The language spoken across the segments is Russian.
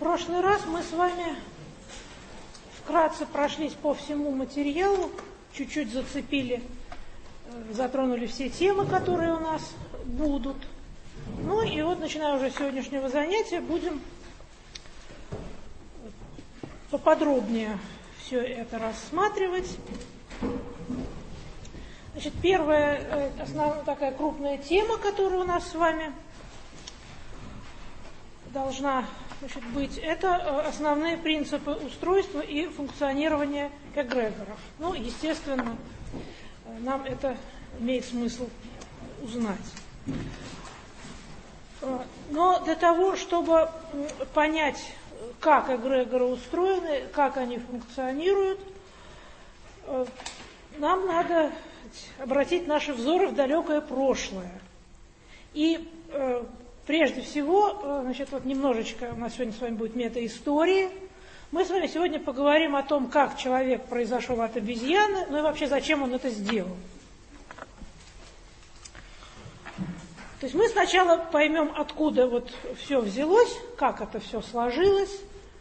прошлый раз мы с вами вкратце прошлись по всему материалу, чуть-чуть зацепили, затронули все темы, которые у нас будут. Ну и вот, начиная уже с сегодняшнего занятия, будем поподробнее все это рассматривать. Значит, первая, основная такая крупная тема, которая у нас с вами должна, значит, быть, это основные принципы устройства и функционирования эгрегоров. Ну, естественно, нам это имеет смысл узнать. Но для того, чтобы понять, как эгрегоры устроены, как они функционируют, нам надо обратить наши взоры в далекое прошлое. И прежде всего, значит, вот немножечко у нас сегодня с вами будет метаистории. Мы с вами сегодня поговорим о том, как человек произошел от обезьяны, ну и вообще зачем он это сделал. То есть мы сначала поймем, откуда вот все взялось, как это все сложилось,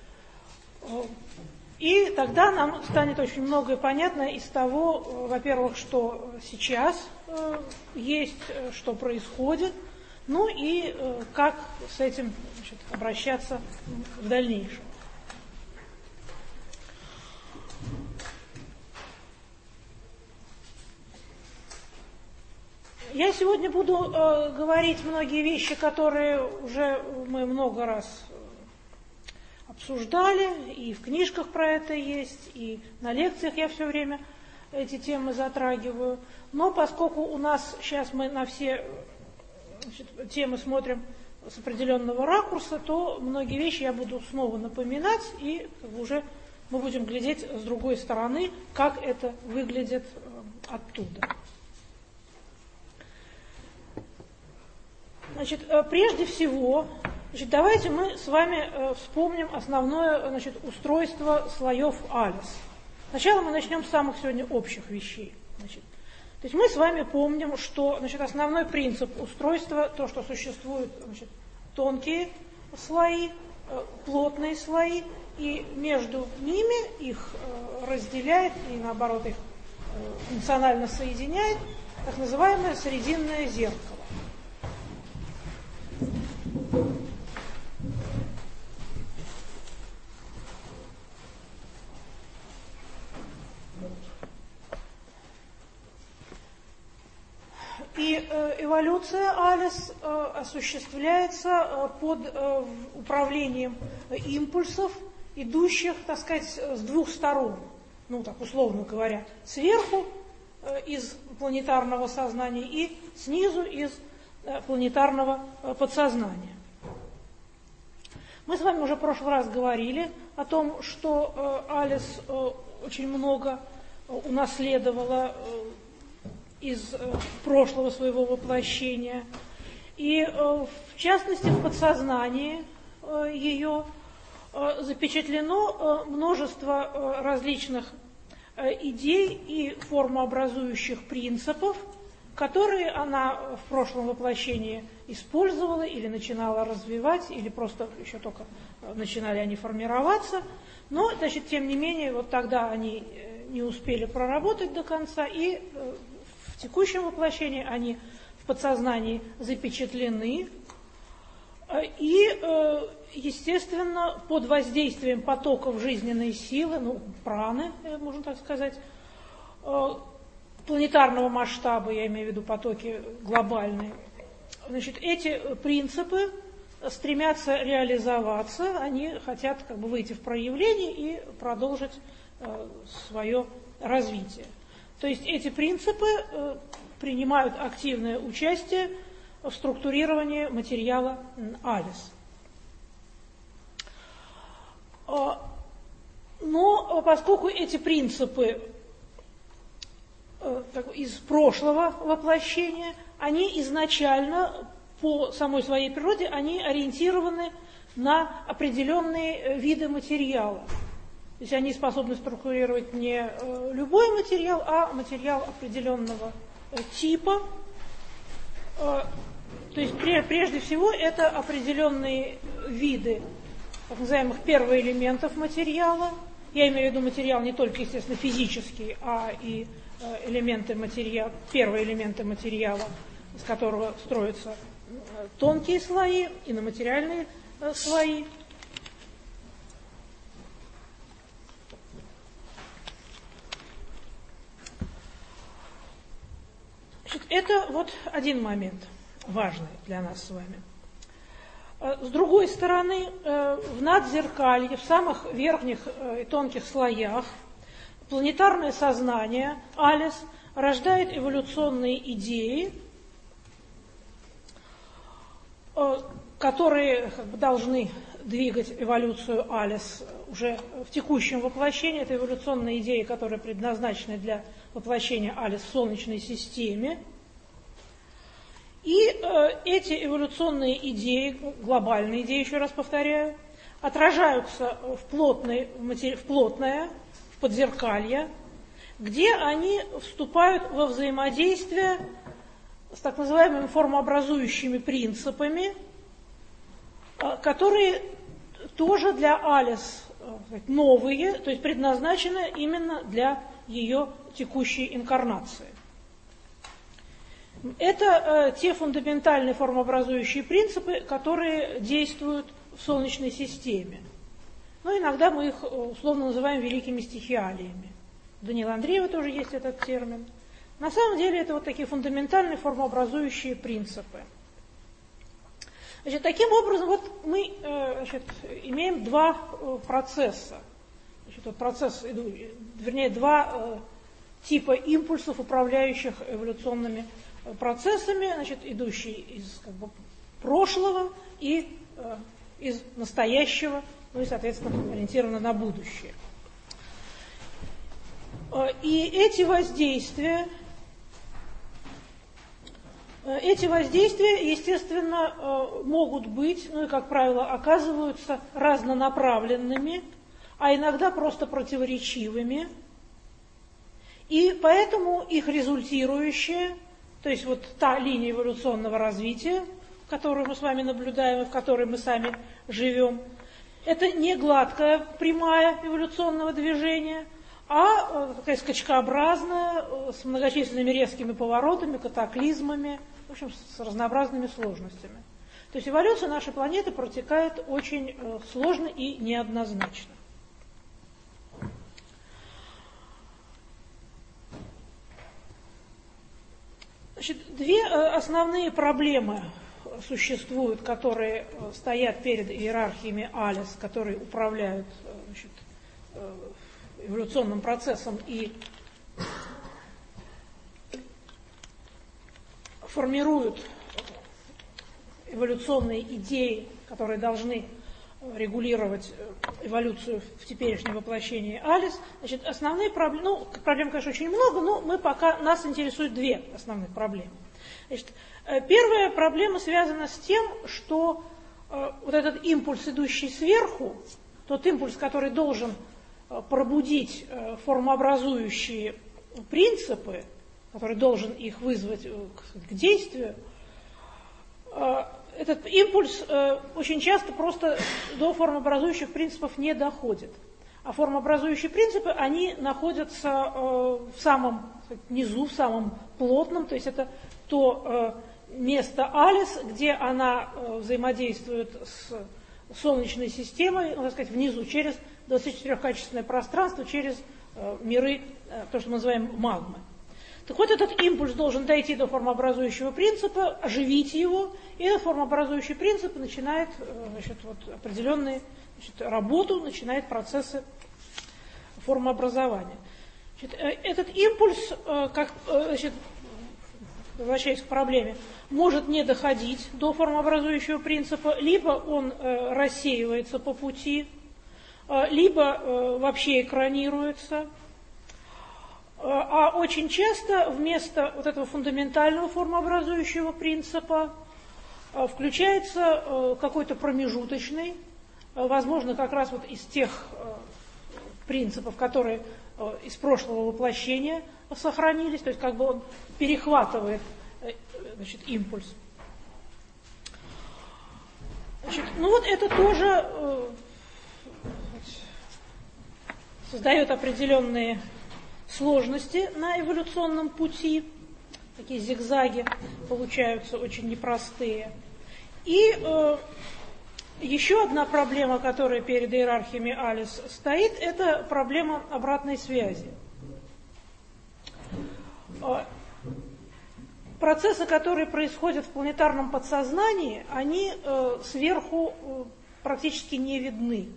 и тогда нам станет очень многое понятно из того, во-первых, что сейчас есть, что происходит, ну и как с этим, значит, обращаться в дальнейшем. Я сегодня буду говорить многие вещи, которые уже мы много раз обсуждали, и в книжках про это есть, и на лекциях я все время эти темы затрагиваю. Но поскольку у нас сейчас мы на все, значит, темы смотрим с определенного ракурса, то многие вещи я буду снова напоминать, и уже мы будем глядеть с другой стороны, как это выглядит оттуда. Значит, прежде всего, значит, давайте мы с вами вспомним основное, значит, устройство слоев Алис. Сначала мы начнем с самых сегодня общих вещей. Значит, то есть мы с вами помним, что, значит, основной принцип устройства, то, что существуют, значит, тонкие слои, плотные слои, и между ними их разделяет и, наоборот, их функционально соединяет так называемое срединное зеркало. И эволюция Алис осуществляется под управлением импульсов, идущих, так сказать, с двух сторон, ну так условно говоря, сверху из планетарного сознания и снизу из планетарного подсознания. Мы с вами уже в прошлый раз говорили о том, что Алис очень много унаследовала из прошлого своего воплощения. И в частности в подсознании ее запечатлено множество различных идей и формообразующих принципов, которые она в прошлом воплощении использовала или начинала развивать, или просто еще только начинали они формироваться. Но, значит, тем не менее, вот тогда они не успели проработать до конца, и в текущем воплощении они в подсознании запечатлены. И, естественно, под воздействием потоков жизненной силы, ну, праны, можно так сказать, планетарного масштаба, я имею в виду потоки глобальные, значит, эти принципы стремятся реализоваться, они хотят как бы выйти в проявление и продолжить свое развитие. То есть эти принципы принимают активное участие в структурировании материала Алис. Но поскольку эти принципы из прошлого воплощения, они изначально по самой своей природе, они ориентированы на определенные виды материала. То есть они способны структурировать не любой материал, а материал определенного типа. То есть прежде всего это определенные виды так называемых первоэлементов материала. Я имею в виду материал не только, естественно, физический, а и первые элементы материала, из которого строятся тонкие слои и иноматериальные слои. Значит, это вот один момент, важный для нас с вами. С другой стороны, в надзеркалье, в самых верхних и тонких слоях, планетарное сознание, Алис, рождает эволюционные идеи, которые должны двигать эволюцию Алис уже в текущем воплощении. Это эволюционные идеи, которые предназначены для воплощения Алис в Солнечной системе. И эти эволюционные идеи, глобальные идеи, еще раз повторяю, отражаются в плотное, в подзеркалье, где они вступают во взаимодействие с так называемыми формообразующими принципами, которые тоже для Алис новые, то есть предназначены именно для ее текущей инкарнации. Это те фундаментальные формообразующие принципы, которые действуют в Солнечной системе. Но иногда мы их условно называем великими стихиалиями. У Даниила Андреева тоже есть этот термин. На самом деле это вот такие фундаментальные формообразующие принципы. Значит, таким образом, вот мы имеем два процесса. Два типа импульсов, управляющих эволюционными процессами, идущие из прошлого и из настоящего, ну и, соответственно, ориентированы на будущее. И эти воздействия, естественно, могут быть, ну и, как правило, оказываются разнонаправленными, а иногда просто противоречивыми. И поэтому их результирующее, то есть вот та линия эволюционного развития, которую мы с вами наблюдаем и в которой мы сами живем, это не гладкая прямая эволюционного движения, а такая скачкообразная, с многочисленными резкими поворотами, катаклизмами, в общем, с разнообразными сложностями. То есть эволюция нашей планеты протекает очень сложно и неоднозначно. Значит, две основные проблемы существуют, которые стоят перед иерархиями Алис, которые управляют эволюционным процессом и формируют эволюционные идеи, которые должны регулировать эволюцию в теперешнем воплощении Алис. Значит, основные проблемы, проблем, конечно, очень много, но нас интересуют две основных проблемы. Значит, первая проблема связана с тем, что вот этот импульс, идущий сверху, тот импульс, который должен пробудить формообразующие принципы, который должен их вызвать к действию, этот импульс очень часто просто до формообразующих принципов не доходит. А формообразующие принципы, они находятся в самом низу, в самом плотном, то есть это то место Алис, где она взаимодействует с Солнечной системой, так сказать, внизу, через 24-качественное пространство, через миры, то, что мы называем магмы. Так вот, этот импульс должен дойти до формообразующего принципа, оживить его, и этот формообразующий принцип начинает определенную работу, начинает процессы формообразования. Этот импульс, возвращаясь к проблеме, может не доходить до формообразующего принципа, либо он рассеивается по пути, либо вообще экранируется. А очень часто вместо вот этого фундаментального формообразующего принципа включается какой-то промежуточный, возможно, как раз вот из тех принципов, которые из прошлого воплощения сохранились, то есть как бы он перехватывает импульс. Ну вот это тоже создает определенные сложности на эволюционном пути, такие зигзаги получаются очень непростые. И еще одна проблема, которая перед иерархиями Алис стоит, это проблема обратной связи. Процессы, которые происходят в планетарном подсознании, они сверху практически не видны.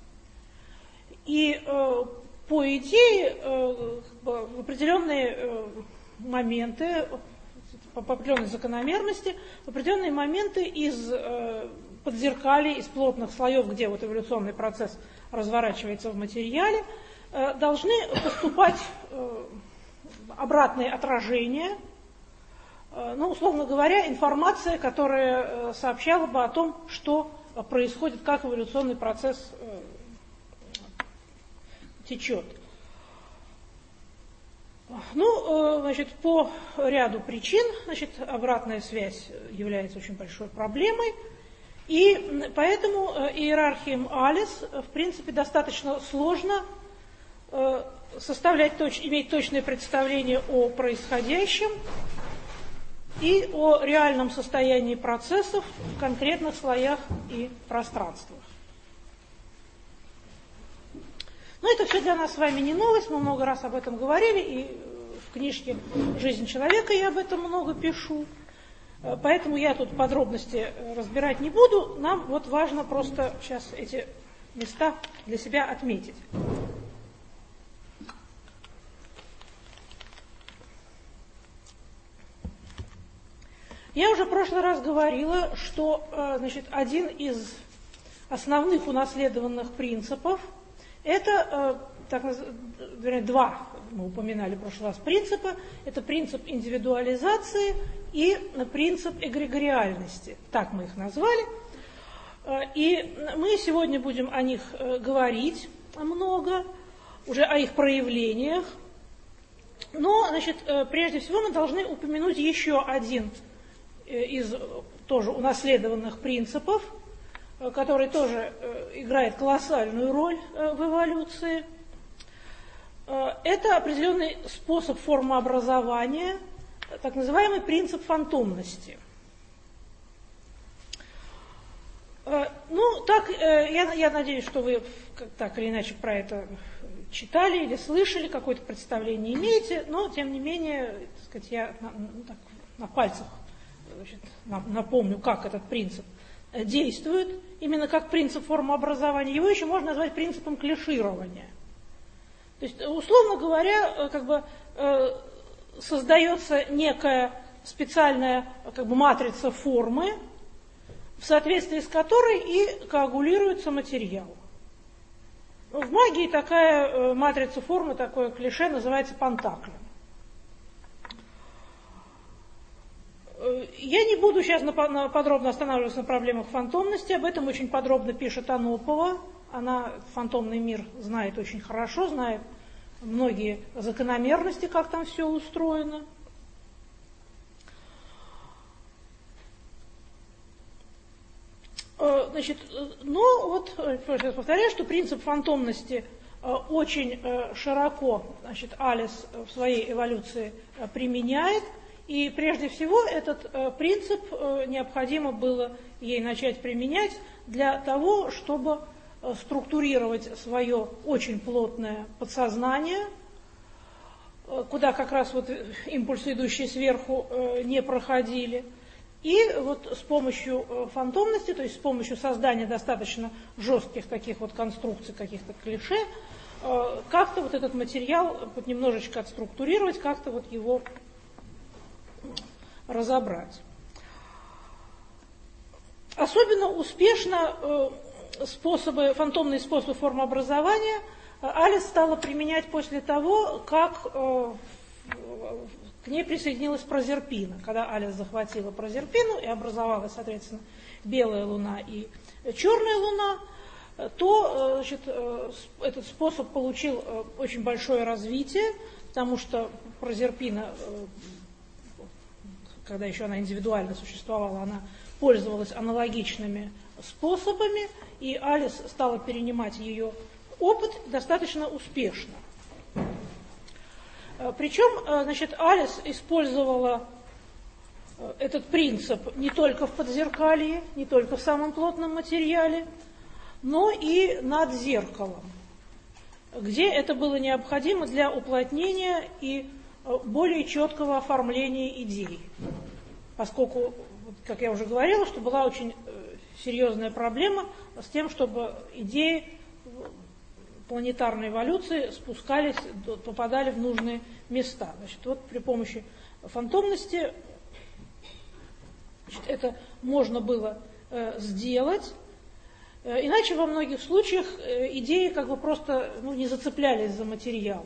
И по идее в определенные моменты, по определенной закономерности, в определенные моменты из подзеркалий, из плотных слоев, где вот эволюционный процесс разворачивается в материале, должны поступать обратные отражения, ну, условно говоря, информация, которая сообщала бы о том, что происходит, как эволюционный процесс течет. Ну, значит, по ряду причин, значит, обратная связь является очень большой проблемой, и поэтому иерархиям Алис, в принципе, достаточно сложно иметь точное представление о происходящем и о реальном состоянии процессов в конкретных слоях и пространствах. Но это все для нас с вами не новость, мы много раз об этом говорили, и в книжке «Жизнь человека» я об этом много пишу, поэтому я тут подробности разбирать не буду, нам вот важно просто сейчас эти места для себя отметить. Я уже в прошлый раз говорила, что значит, один из основных унаследованных принципов – это, вернее, два, мы упоминали в прошлый раз, принципа. Это принцип индивидуализации и принцип эгрегориальности, так мы их назвали. И мы сегодня будем о них говорить много, уже о их проявлениях. Но, значит, прежде всего мы должны упомянуть еще один из тоже унаследованных принципов, который тоже играет колоссальную роль в эволюции. Это определенный способ формообразования, так называемый принцип фантомности. Ну, так, я надеюсь, что вы так или иначе про это читали или слышали, какое-то представление имеете, но, тем не менее, так сказать, я так, на пальцах, значит, напомню, как этот принцип действует, именно как принцип формообразования. Его еще можно назвать принципом клиширования. То есть, условно говоря, как бы создается некая специальная как бы матрица формы, в соответствии с которой и коагулируется материал. В магии такая матрица формы, такое клише называется пентаклем. Я не буду сейчас подробно останавливаться на проблемах фантомности, об этом очень подробно пишет Анопова. Она фантомный мир знает очень хорошо, знает многие закономерности, как там все устроено. Значит, но вот, сейчас повторяю, что принцип фантомности очень широко, значит, Алис в своей эволюции применяет. И прежде всего этот принцип необходимо было ей начать применять для того, чтобы структурировать свое очень плотное подсознание, куда как раз вот импульсы, идущие сверху, не проходили. И вот с помощью фантомности, то есть с помощью создания достаточно жестких таких вот конструкций, каких-то клише, как-то вот этот материал вот немножечко отструктурировать, как-то вот его разобрать. Особенно успешно фантомные способы формообразования Алис стала применять после того, как к ней присоединилась Прозерпина. Когда Алис захватила Прозерпину и образовалась, соответственно, белая луна и черная луна, то, значит, этот способ получил очень большое развитие, потому что Прозерпина, когда еще она индивидуально существовала, она пользовалась аналогичными способами, и Алис стала перенимать ее опыт достаточно успешно. Причем, значит, Алис использовала этот принцип не только в подзеркалье, не только в самом плотном материале, но и над зеркалом, где это было необходимо для уплотнения и более четкого оформления идей. Поскольку, как я уже говорила, что была очень серьезная проблема с тем, чтобы идеи планетарной эволюции спускались, попадали в нужные места. Значит, вот при помощи фантомности, значит, это можно было сделать, иначе во многих случаях идеи как бы просто не зацеплялись за материал.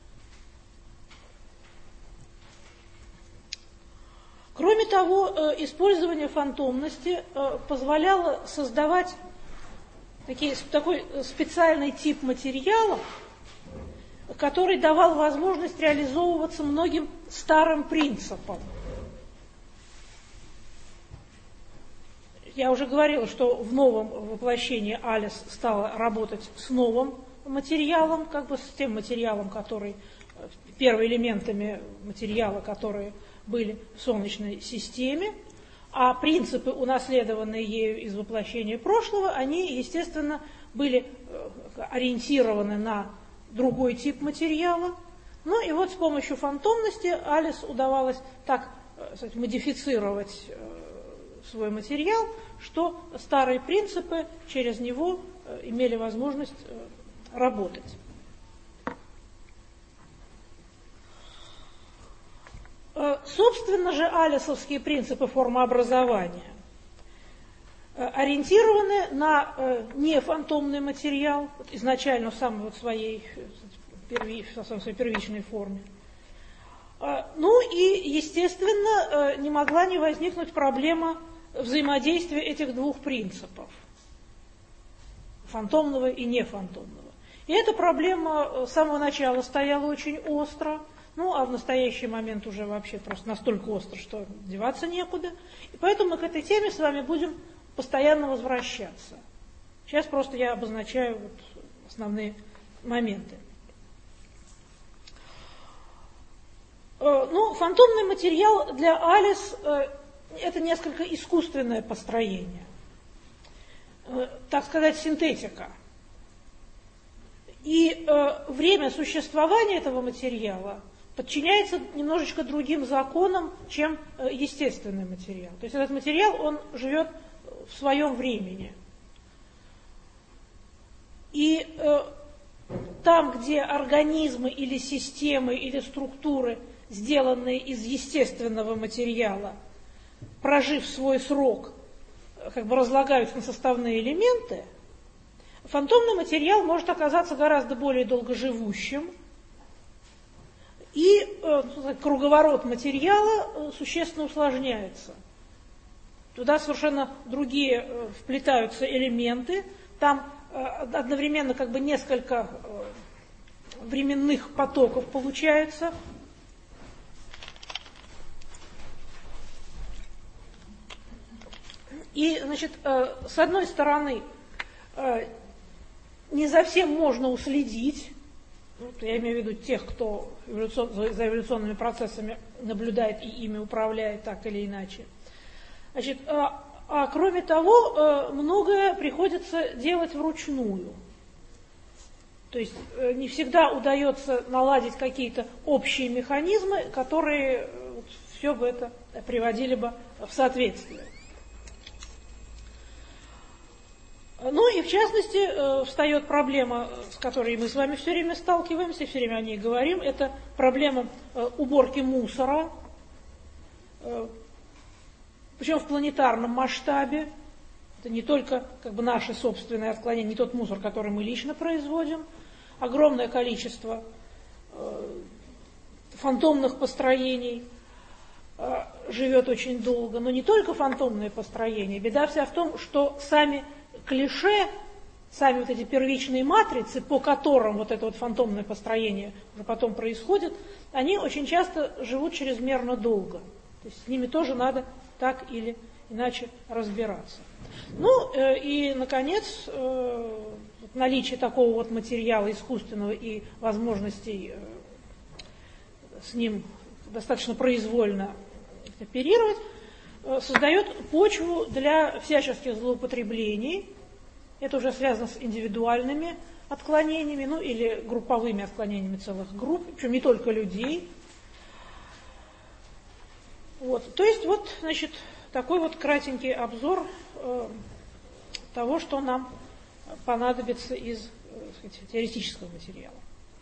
Кроме того, использование фантомности позволяло создавать такой специальный тип материала, который давал возможность реализовываться многим старым принципам. Я уже говорила, что в новом воплощении Алис стала работать с новым материалом, как бы с тем материалом, который, первыми элементами материала, которые были в Солнечной системе, а принципы, унаследованные ею из воплощения прошлого, они, естественно, были ориентированы на другой тип материала. Ну и вот с помощью фантомности Алис удавалось так сказать, модифицировать свой материал, что старые принципы через него имели возможность работать. Собственно же, алисовские принципы формообразования ориентированы на нефантомный материал, изначально в самой своей первичной форме. Ну и, естественно, не могла не возникнуть проблема взаимодействия этих двух принципов, фантомного и нефантомного. И эта проблема с самого начала стояла очень остро. Ну, а в настоящий момент уже вообще просто настолько остро, что деваться некуда. И поэтому мы к этой теме с вами будем постоянно возвращаться. Сейчас просто я обозначаю вот основные моменты. Ну, фантомный материал для Алис это несколько искусственное построение. Так сказать, синтетика. И время существования этого материала подчиняется немножечко другим законам, чем естественный материал. То есть этот материал, он живет в своем времени. И там, где организмы или системы, или структуры, сделанные из естественного материала, прожив свой срок, как бы разлагаются на составные элементы, фантомный материал может оказаться гораздо более долгоживущим, и круговорот материала существенно усложняется. Туда совершенно другие вплетаются элементы, там одновременно как бы несколько временных потоков получается. И, значит, с одной стороны, не за всем можно уследить, я имею в виду тех, кто за эволюционными процессами наблюдает и ими управляет так или иначе. Значит, а кроме того, многое приходится делать вручную. То есть не всегда удается наладить какие-то общие механизмы, которые все бы это приводили бы в соответствие. Ну и в частности встает проблема, с которой мы с вами все время сталкиваемся, все время о ней говорим, это проблема уборки мусора, причем в планетарном масштабе. Это не только как бы наши собственные отклонения, не тот мусор, который мы лично производим, огромное количество фантомных построений живет очень долго, но не только фантомные построения. Беда вся в том, что сами клише, сами вот эти первичные матрицы, по которым вот это вот фантомное построение уже потом происходит, они очень часто живут чрезмерно долго. То есть с ними тоже надо так или иначе разбираться. Ну и, наконец, наличие такого вот материала искусственного и возможностей с ним достаточно произвольно оперировать, создает почву для всяческих злоупотреблений. Это уже связано с индивидуальными отклонениями, ну или групповыми отклонениями целых групп, причем не только людей. Вот. То есть вот, значит, такой вот кратенький обзор того, что нам понадобится из, так сказать, теоретического материала.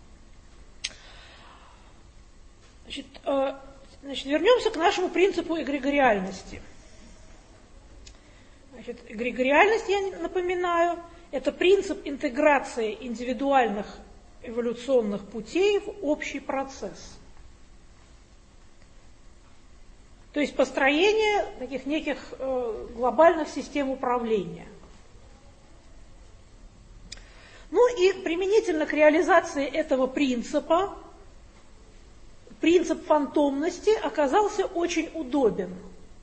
Значит, вернемся к нашему принципу эгрегориальности. Значит, эгрегориальность, я напоминаю, это принцип интеграции индивидуальных эволюционных путей в общий процесс. То есть построение таких неких глобальных систем управления. Ну и применительно к реализации этого принципа, принцип фантомности оказался очень удобен.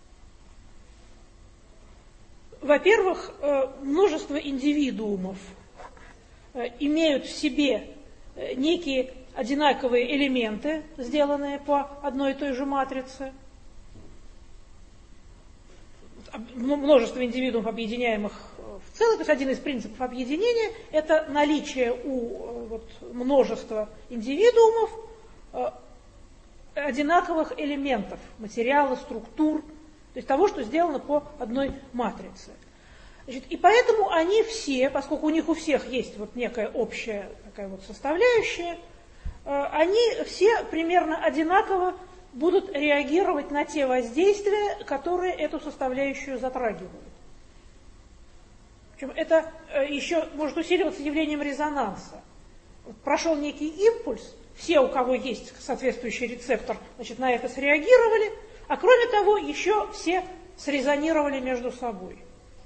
Во-первых, множество индивидуумов имеют в себе некие одинаковые элементы, сделанные по одной и той же матрице. Множество индивидуумов, объединяемых в целое. То есть один из принципов объединения – это наличие у множества индивидуумов одинаковых элементов, материала, структур, то есть того, что сделано по одной матрице. Значит, и поэтому они все, поскольку у них у всех есть вот некая общая такая вот составляющая, они все примерно одинаково будут реагировать на те воздействия, которые эту составляющую затрагивают. Причем это еще может усиливаться явлением резонанса. Вот прошел некий импульс, все, у кого есть соответствующий рецептор, значит, на это среагировали, а кроме того, еще все срезонировали между собой.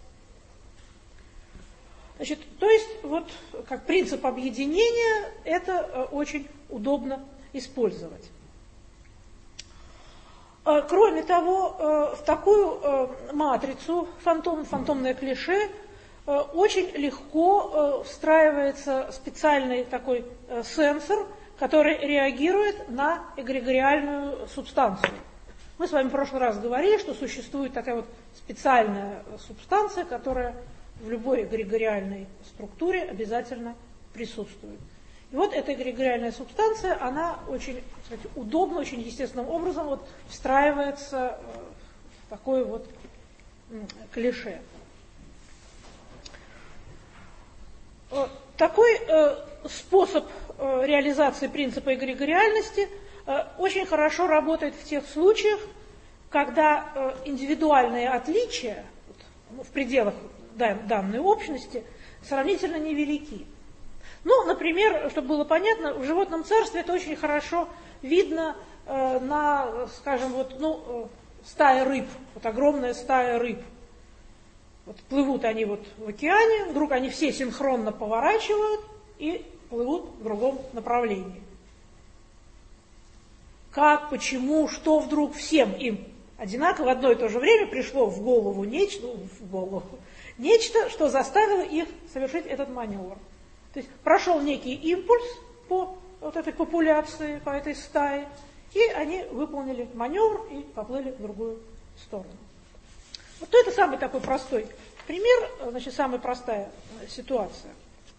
Значит, то есть, вот как принцип объединения, это очень удобно использовать. Кроме того, в такую матрицу, фантомное клише, очень легко встраивается специальный такой сенсор, который реагирует на эгрегориальную субстанцию. Мы с вами в прошлый раз говорили, что существует такая вот специальная субстанция, которая в любой эгрегориальной структуре обязательно присутствует. И вот эта эгрегориальная субстанция, она очень, кстати, удобно, очень естественным образом вот встраивается в такое вот клише. Такой способ реализации принципа эгрегориальности очень хорошо работает в тех случаях, когда индивидуальные отличия в пределах данной общности сравнительно невелики. Ну, например, чтобы было понятно, в животном царстве это очень хорошо видно на, скажем, стая рыб, вот огромная стая рыб. Вот плывут они вот в океане, вдруг они все синхронно поворачивают и плывут в другом направлении. Как, почему, что вдруг всем им одинаково в одно и то же время пришло в голову нечто, что заставило их совершить этот маневр. То есть прошел некий импульс по вот этой популяции, по этой стае, и они выполнили маневр и поплыли в другую сторону. Вот это самый такой простой пример, значит, самая простая ситуация.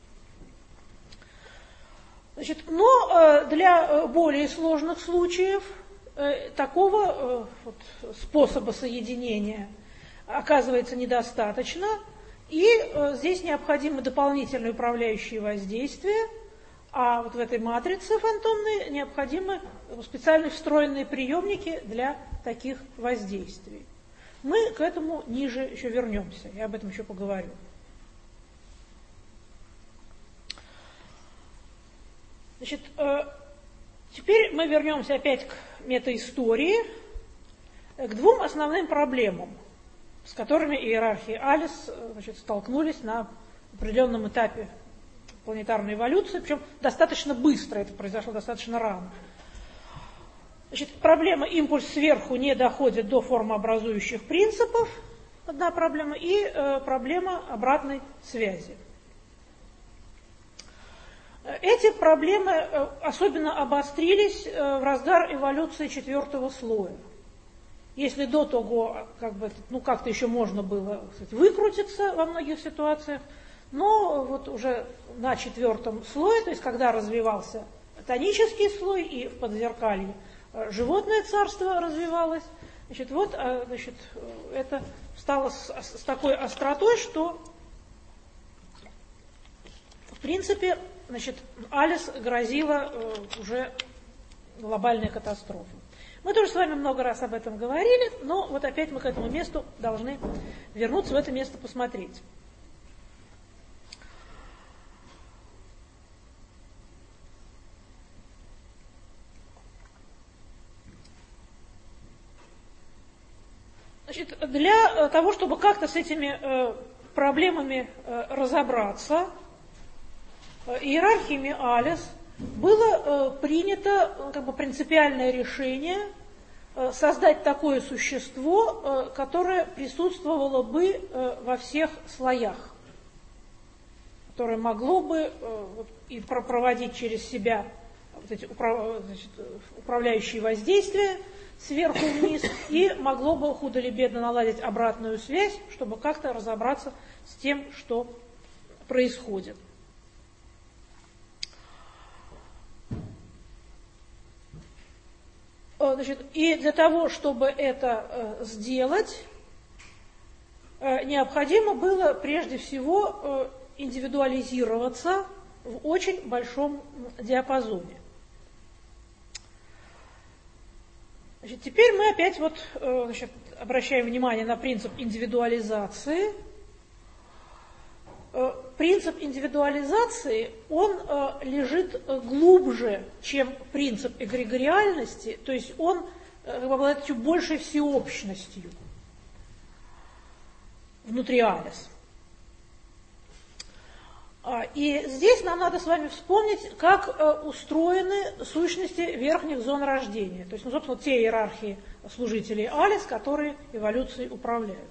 Значит, но для более сложных случаев такого способа соединения оказывается недостаточно, и здесь необходимы дополнительные управляющие воздействия, а вот в этой матрице фантомной необходимы специальные встроенные приемники для таких воздействий. Мы к этому ниже еще вернемся, я об этом еще поговорю. Значит, теперь мы вернемся опять к метаистории, к двум основным проблемам, с которыми иерархи Алис, значит, столкнулись на определенном этапе планетарной эволюции, причем достаточно быстро, это произошло достаточно рано. Значит, проблема импульс сверху не доходит до формообразующих принципов, одна проблема, и проблема обратной связи. эти проблемы особенно обострились в разгар эволюции 4-го слоя. Если до того как-то еще можно было, кстати, выкрутиться во многих ситуациях, но вот уже на 4-м слое, то есть когда развивался тонический слой и в подзеркалье животное царство развивалось, это стало с такой остротой, что в принципе, Алис грозила уже глобальная катастрофа. Мы тоже с вами много раз об этом говорили, но вот опять мы к этому месту должны вернуться, в это место посмотреть. Для того, чтобы как-то с этими проблемами разобраться, иерархиями Алис было принято принципиальное решение создать такое существо, которое присутствовало бы во всех слоях, которое могло бы и проводить через себя управляющие воздействия сверху вниз, и могло бы худо или бедно наладить обратную связь, чтобы как-то разобраться с тем, что происходит. И для того, чтобы это сделать, необходимо было прежде всего индивидуализироваться в очень большом диапазоне. Теперь мы опять обращаем внимание на принцип индивидуализации. Принцип индивидуализации, он лежит глубже, чем принцип эгрегориальности, то есть он обладает чуть большей всеобщностью внутри Алис. И здесь нам надо с вами вспомнить, как устроены сущности верхних зон рождения, то есть, собственно, те иерархии служителей Алис, которые эволюцией управляют.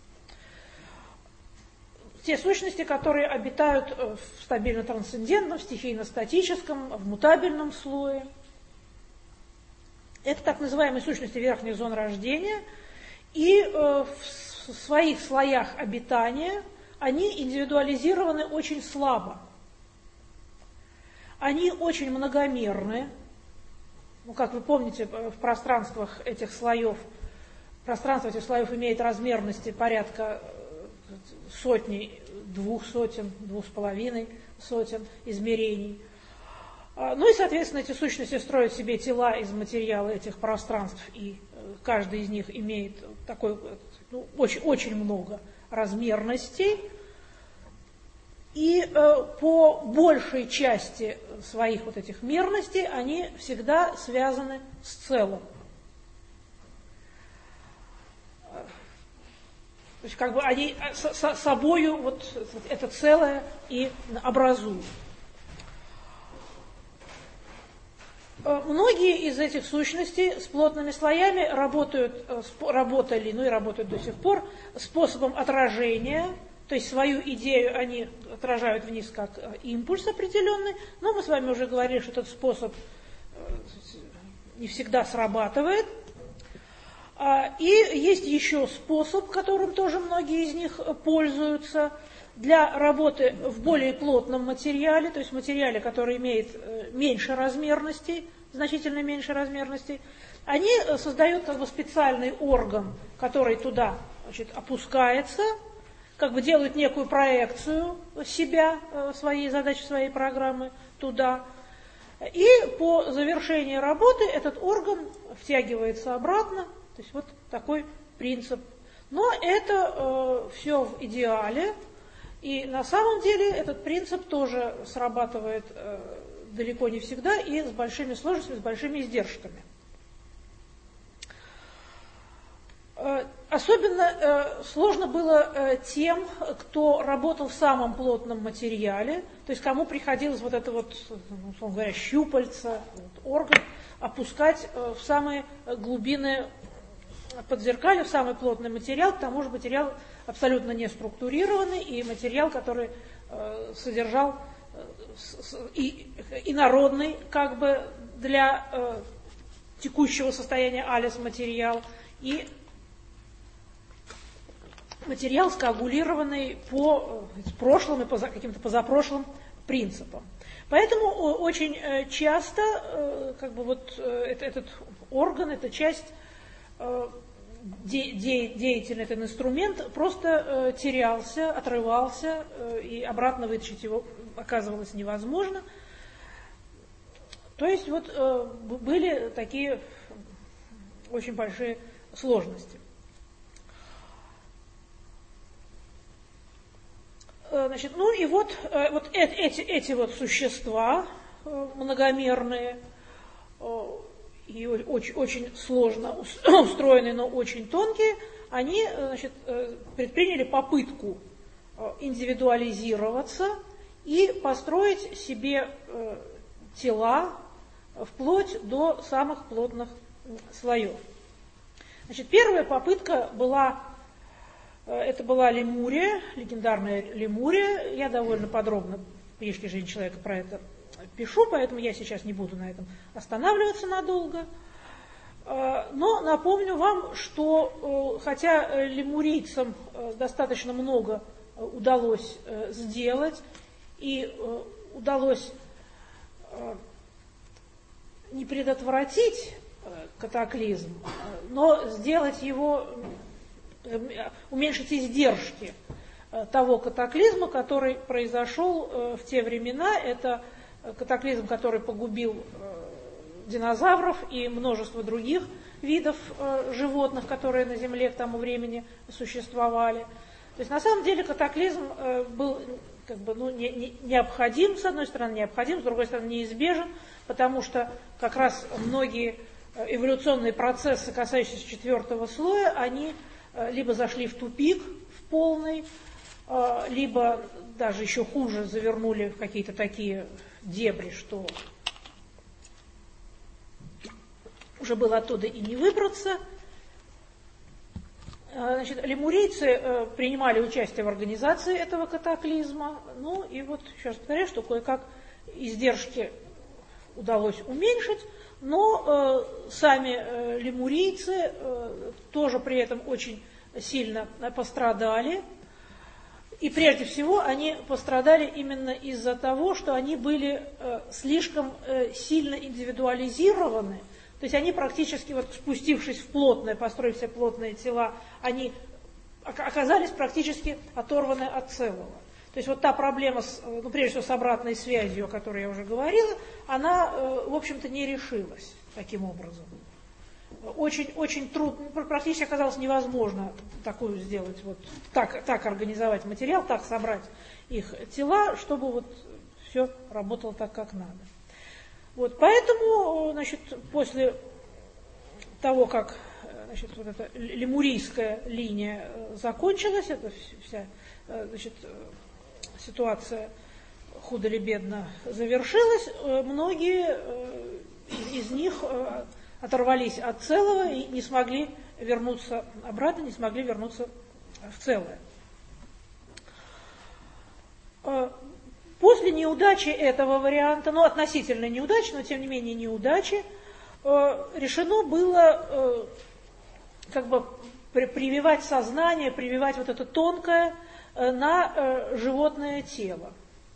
Те сущности, которые обитают в стабильно-трансцендентном, в стихийно-статическом, в мутабельном слое. Это так называемые сущности верхних зон рождения. И в своих слоях обитания они индивидуализированы очень слабо. Они очень многомерны. Как вы помните, в пространствах этих слоев, пространство этих слоев имеет размерности порядка сотни, 200, 2,5 сотен измерений. Ну и, соответственно, эти сущности строят себе тела из материала этих пространств, и каждый из них имеет очень, очень много размерностей. И по большей части своих этих мерностей они всегда связаны с целым. То есть они собою это целое и образуют. Многие из этих сущностей с плотными слоями работали, и работают до сих пор, способом отражения, то есть свою идею они отражают вниз как импульс определенный, но мы с вами уже говорили, что этот способ не всегда срабатывает. И есть еще способ, которым тоже многие из них пользуются, для работы в более плотном материале, то есть материале, который имеет меньше размерностей, значительно меньше размерностей. Они создают специальный орган, который туда опускается, делают некую проекцию себя, своей задачи, своей программы туда. И по завершении работы этот орган втягивается обратно. То есть такой принцип. Но это все в идеале. И на самом деле этот принцип тоже срабатывает далеко не всегда и с большими сложностями, с большими издержками. Особенно сложно было тем, кто работал в самом плотном материале, то есть кому приходилось условно говоря, щупальца, орган опускать в самые глубины подзеркалья, в самый плотный материал, к тому же материал абсолютно не структурированный и материал, который содержал инородный, как бы для текущего состояния алис материал, и материал скоагулированный по прошлым и каким-то позапрошлым принципам. Поэтому очень часто как бы вот этот орган, эта часть деятельный, этот инструмент просто терялся, отрывался, и обратно вытащить его оказывалось невозможно. То есть вот были такие очень большие сложности. Значит, ну и вот эти вот существа многомерные и очень сложно устроенные, но очень тонкие, они, значит, предприняли попытку индивидуализироваться и построить себе тела вплоть до самых плотных слоев. Значит, первая попытка была Лемурия, легендарная Лемурия. Я довольно подробно в книжке «Жизнь человека» про это пишу, поэтому я сейчас не буду на этом останавливаться надолго. Но напомню вам, что хотя лемурийцам достаточно много удалось сделать, и удалось не предотвратить катаклизм, но сделать его, уменьшить издержки того катаклизма, который произошел в те времена. Это катаклизм, который погубил динозавров и множество других видов животных, которые на Земле к тому времени существовали. То есть на самом деле катаклизм был как бы, необходим, с одной стороны необходим, с другой стороны неизбежен, потому что как раз многие эволюционные процессы, касающиеся 4-го слоя, они либо зашли в тупик в полный, либо даже еще хуже завернули в какие-то такие дебри, что уже было оттуда и не выбраться. Значит, лемурийцы принимали участие в организации этого катаклизма. Ну и вот, еще раз повторяю, что кое-как издержки удалось уменьшить, но сами лемурийцы тоже при этом очень сильно пострадали. И прежде всего они пострадали именно из-за того, что они были слишком сильно индивидуализированы. То есть они практически, вот спустившись в плотное, построив себе плотные тела, они оказались практически оторваны от целого. То есть вот та проблема, прежде всего с обратной связью, о которой я уже говорила, она, в общем-то, не решилась таким образом. Очень трудно, практически оказалось невозможно такую сделать, вот так организовать материал, так собрать их тела, чтобы вот все работало так, как надо. Вот, поэтому, значит, после того, как, значит, вот эта лемурийская линия закончилась, эта вся, значит, ситуация худо или бедно завершилась, многие из них оторвались от целого и не смогли вернуться обратно, не смогли вернуться в целое. После неудачи этого варианта, относительно неудачи, но тем не менее неудачи, решено было как бы прививать сознание, прививать вот это тонкое на животное тело.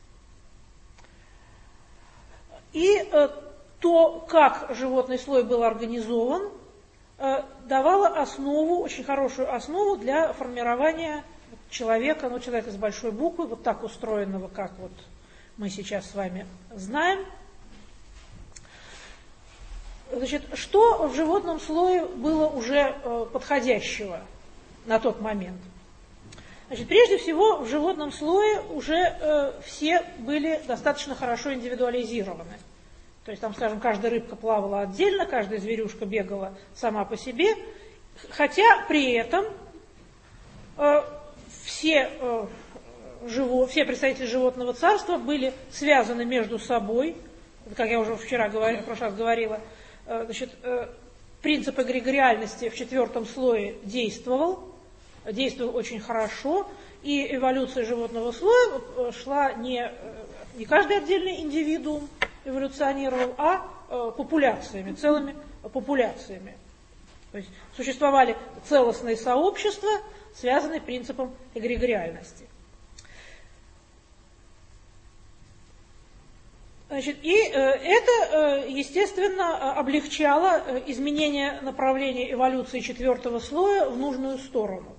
И то, как животный слой был организован, давало основу, очень хорошую основу для формирования человека, человека с большой буквы, вот так устроенного, как вот мы сейчас с вами знаем. Значит, что в животном слое было уже подходящего на тот момент? Значит, прежде всего, в животном слое уже все были достаточно хорошо индивидуализированы. То есть там, скажем, каждая рыбка плавала отдельно, каждая зверюшка бегала сама по себе, хотя при этом все представители животного царства были связаны между собой, как я уже в прошлый раз говорила, значит, принцип эгрегориальности в 4-м слое действовал очень хорошо, и эволюция животного слоя шла не не каждый отдельный индивидуум эволюционировал, а популяциями, целыми популяциями. То есть существовали целостные сообщества, связанные принципом эгрегориальности. Значит, и это, естественно, облегчало изменение направления эволюции четвертого слоя в нужную сторону.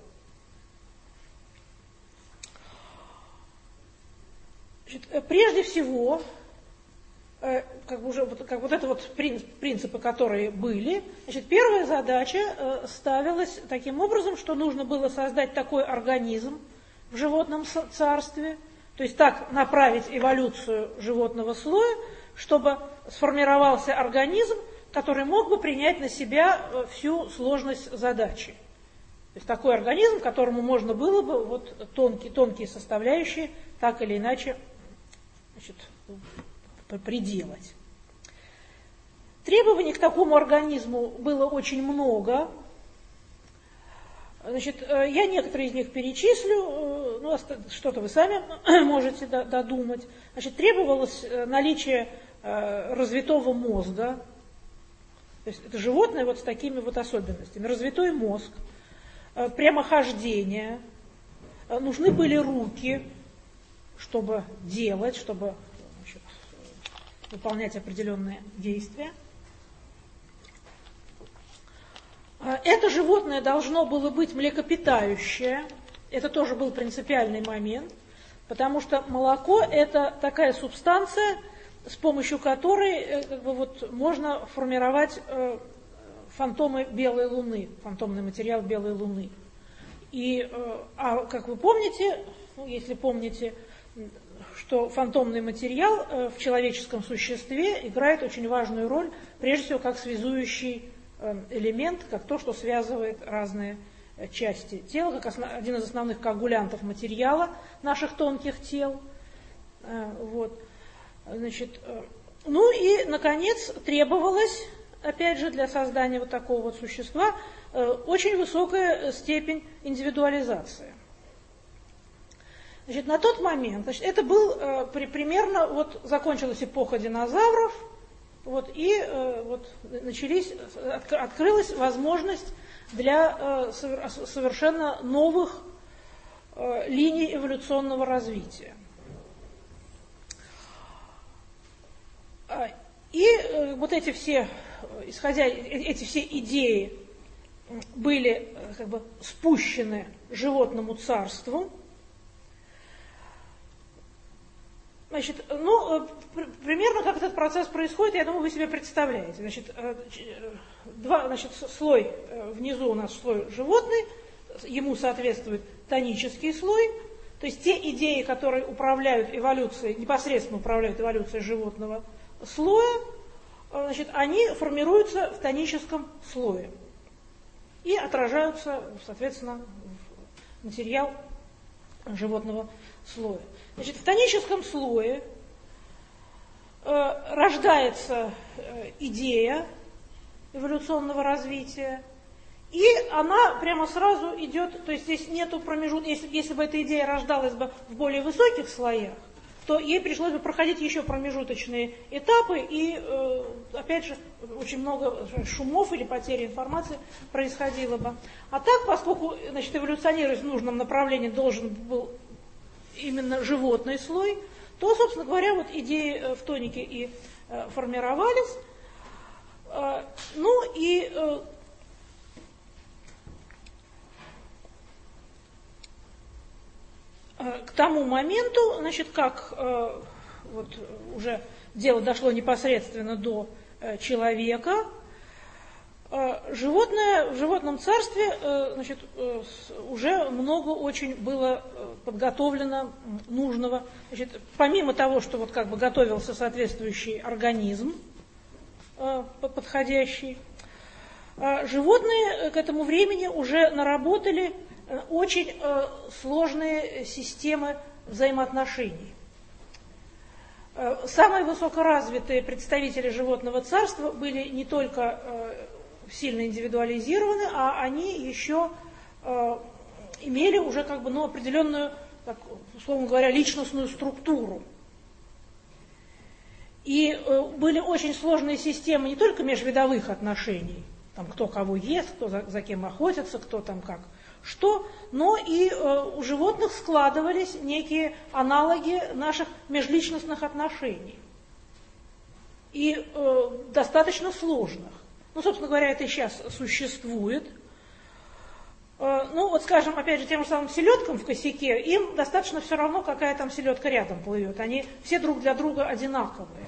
Значит, прежде всего, как вот это вот принципы, которые были, значит, первая задача ставилась таким образом, что нужно было создать такой организм в животном царстве, то есть так направить эволюцию животного слоя, чтобы сформировался организм, который мог бы принять на себя всю сложность задачи. То есть такой организм, которому можно было бы вот тонкие составляющие так или иначе, значит, приделать. Требований к такому организму было очень много. Значит, я некоторые из них перечислю, ну, что-то вы сами можете додумать. Значит, требовалось наличие развитого мозга, то есть это животное вот с такими вот особенностями. Развитой мозг, прямохождение, нужны были руки, чтобы делать, чтобы, значит, выполнять определенные действия. Это животное должно было быть млекопитающее. Это тоже был принципиальный момент, потому что молоко – это такая субстанция, с помощью которой как бы, вот, можно формировать фантомы белой луны, фантомный материал белой луны. И, как вы помните, ну, если помните, что фантомный материал в человеческом существе играет очень важную роль, прежде всего, как связующий элемент, как то, что связывает разные части тела, как один из основных коагулянтов материала наших тонких тел. Вот. Значит, ну и, наконец, требовалось, опять же, для создания вот такого вот существа очень высокая степень индивидуализации. Значит, на тот момент, значит, это был примерно, вот закончилась эпоха динозавров, вот, и вот открылась возможность для совершенно новых линий эволюционного развития. И вот эти все, эти все идеи были как бы спущены животному царству. Значит, ну, примерно как этот процесс происходит, я думаю, вы себе представляете. Значит, слой внизу у нас слой животный, ему соответствует тонический слой, то есть те идеи, которые управляют эволюцией, непосредственно управляют эволюцией животного слоя, значит, они формируются в тоническом слое и отражаются, соответственно, в материал животного слоя. Значит, в тоническом слое рождается идея эволюционного развития, и она прямо сразу идет, то есть здесь нету промежутка, если бы эта идея рождалась бы в более высоких слоях, то ей пришлось бы проходить еще промежуточные этапы, и, опять же, очень много шумов или потери информации происходило бы. А так, поскольку, значит, эволюционировать в нужном направлении должен был именно животный слой, то, собственно говоря, вот идеи в тонике и формировались. Ну и к тому моменту, значит, как вот уже дело дошло непосредственно до человека, животное в животном царстве, значит, уже много очень было подготовлено нужного. Значит, помимо того, что вот как бы готовился соответствующий организм подходящий, животные к этому времени уже наработали очень сложные системы взаимоотношений. Самые высокоразвитые представители животного царства были не только сильно индивидуализированы, а они еще имели уже как бы, ну, определенную, так, условно говоря, личностную структуру. И были очень сложные системы не только межвидовых отношений, там, кто кого ест, кто за кем охотится, кто там как что, но и у животных складывались некие аналоги наших межличностных отношений. И достаточно сложных. Ну, собственно говоря, это и сейчас существует. Ну, вот, скажем, опять же, тем же самым селедкам в косяке, им достаточно все равно, какая там селедка рядом плывет. Они все друг для друга одинаковые.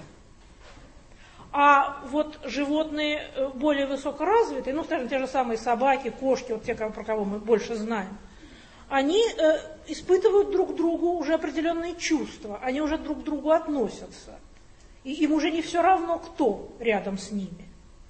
А вот животные более высокоразвитые, ну, скажем, те же самые собаки, кошки, вот те, про кого мы больше знаем, они испытывают друг другу уже определенные чувства, они уже друг к другу относятся. И им уже не все равно, кто рядом с ними.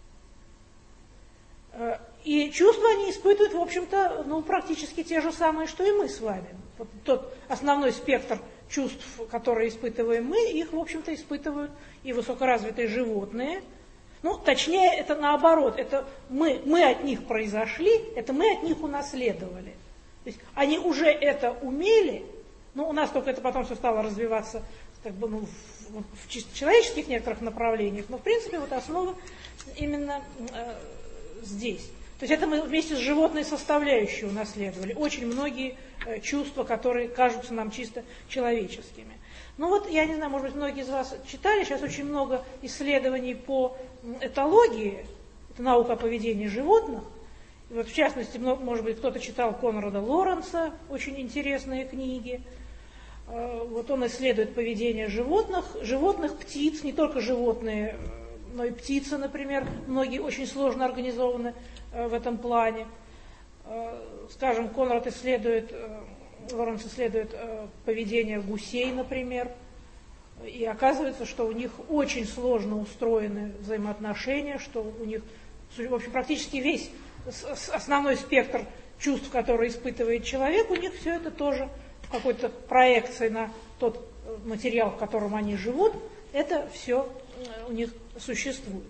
И чувства они испытывают, в общем-то, ну, практически те же самые, что и мы с вами. Вот тот основной спектр чувств, которые испытываем мы, их, в общем-то, испытывают и высокоразвитые животные. Ну, точнее, это наоборот, это мы от них произошли, это мы от них унаследовали. То есть они уже это умели, но у нас только это потом все стало развиваться как бы, ну, в чисто человеческих некоторых направлениях, но, в принципе, вот основа именно здесь. То есть это мы вместе с животной составляющей унаследовали. Очень многие чувства, которые кажутся нам чисто человеческими. Ну вот, я не знаю, может быть, многие из вас читали, сейчас очень много исследований по этологии, это наука о поведении животных. И вот, в частности, может быть, кто-то читал Конрада Лоренса, очень интересные книги. Вот он исследует поведение животных, птиц, не только животные, но и птицы, например, многие очень сложно организованы в этом плане. Скажем, Лоренс исследует поведение гусей, например, и оказывается, что у них очень сложно устроены взаимоотношения, что у них, в общем, практически весь основной спектр чувств, которые испытывает человек, у них все это тоже в какой-то проекции на тот материал, в котором они живут, это все у них существует.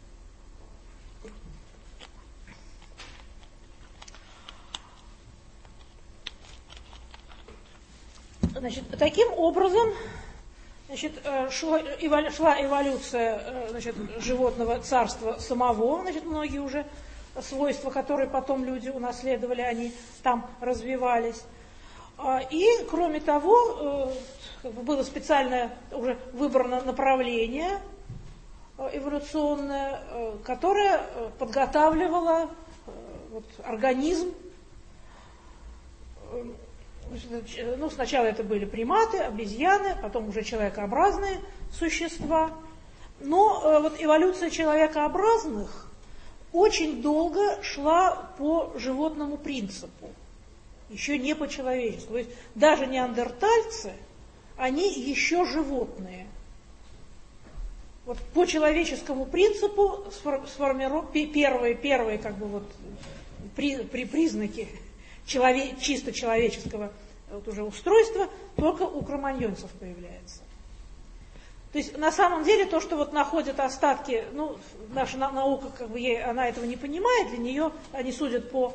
Значит, таким образом, значит, шла эволюция, значит, животного царства самого, значит, многие уже свойства, которые потом люди унаследовали, они там развивались. И, кроме того, было специальное уже выбрано направление эволюционное, которое подготавливало вот, организм. Ну, сначала это были приматы, обезьяны, потом уже человекообразные существа. Но вот эволюция человекообразных очень долго шла по животному принципу, еще не по человечеству. То есть даже неандертальцы, они еще животные. Вот по человеческому принципу первые как бы вот признаки чисто человеческого вот уже устройства только у кроманьонцев появляется. То есть на самом деле то, что вот находят остатки, ну, наша наука, как бы, она этого не понимает, для нее они судят по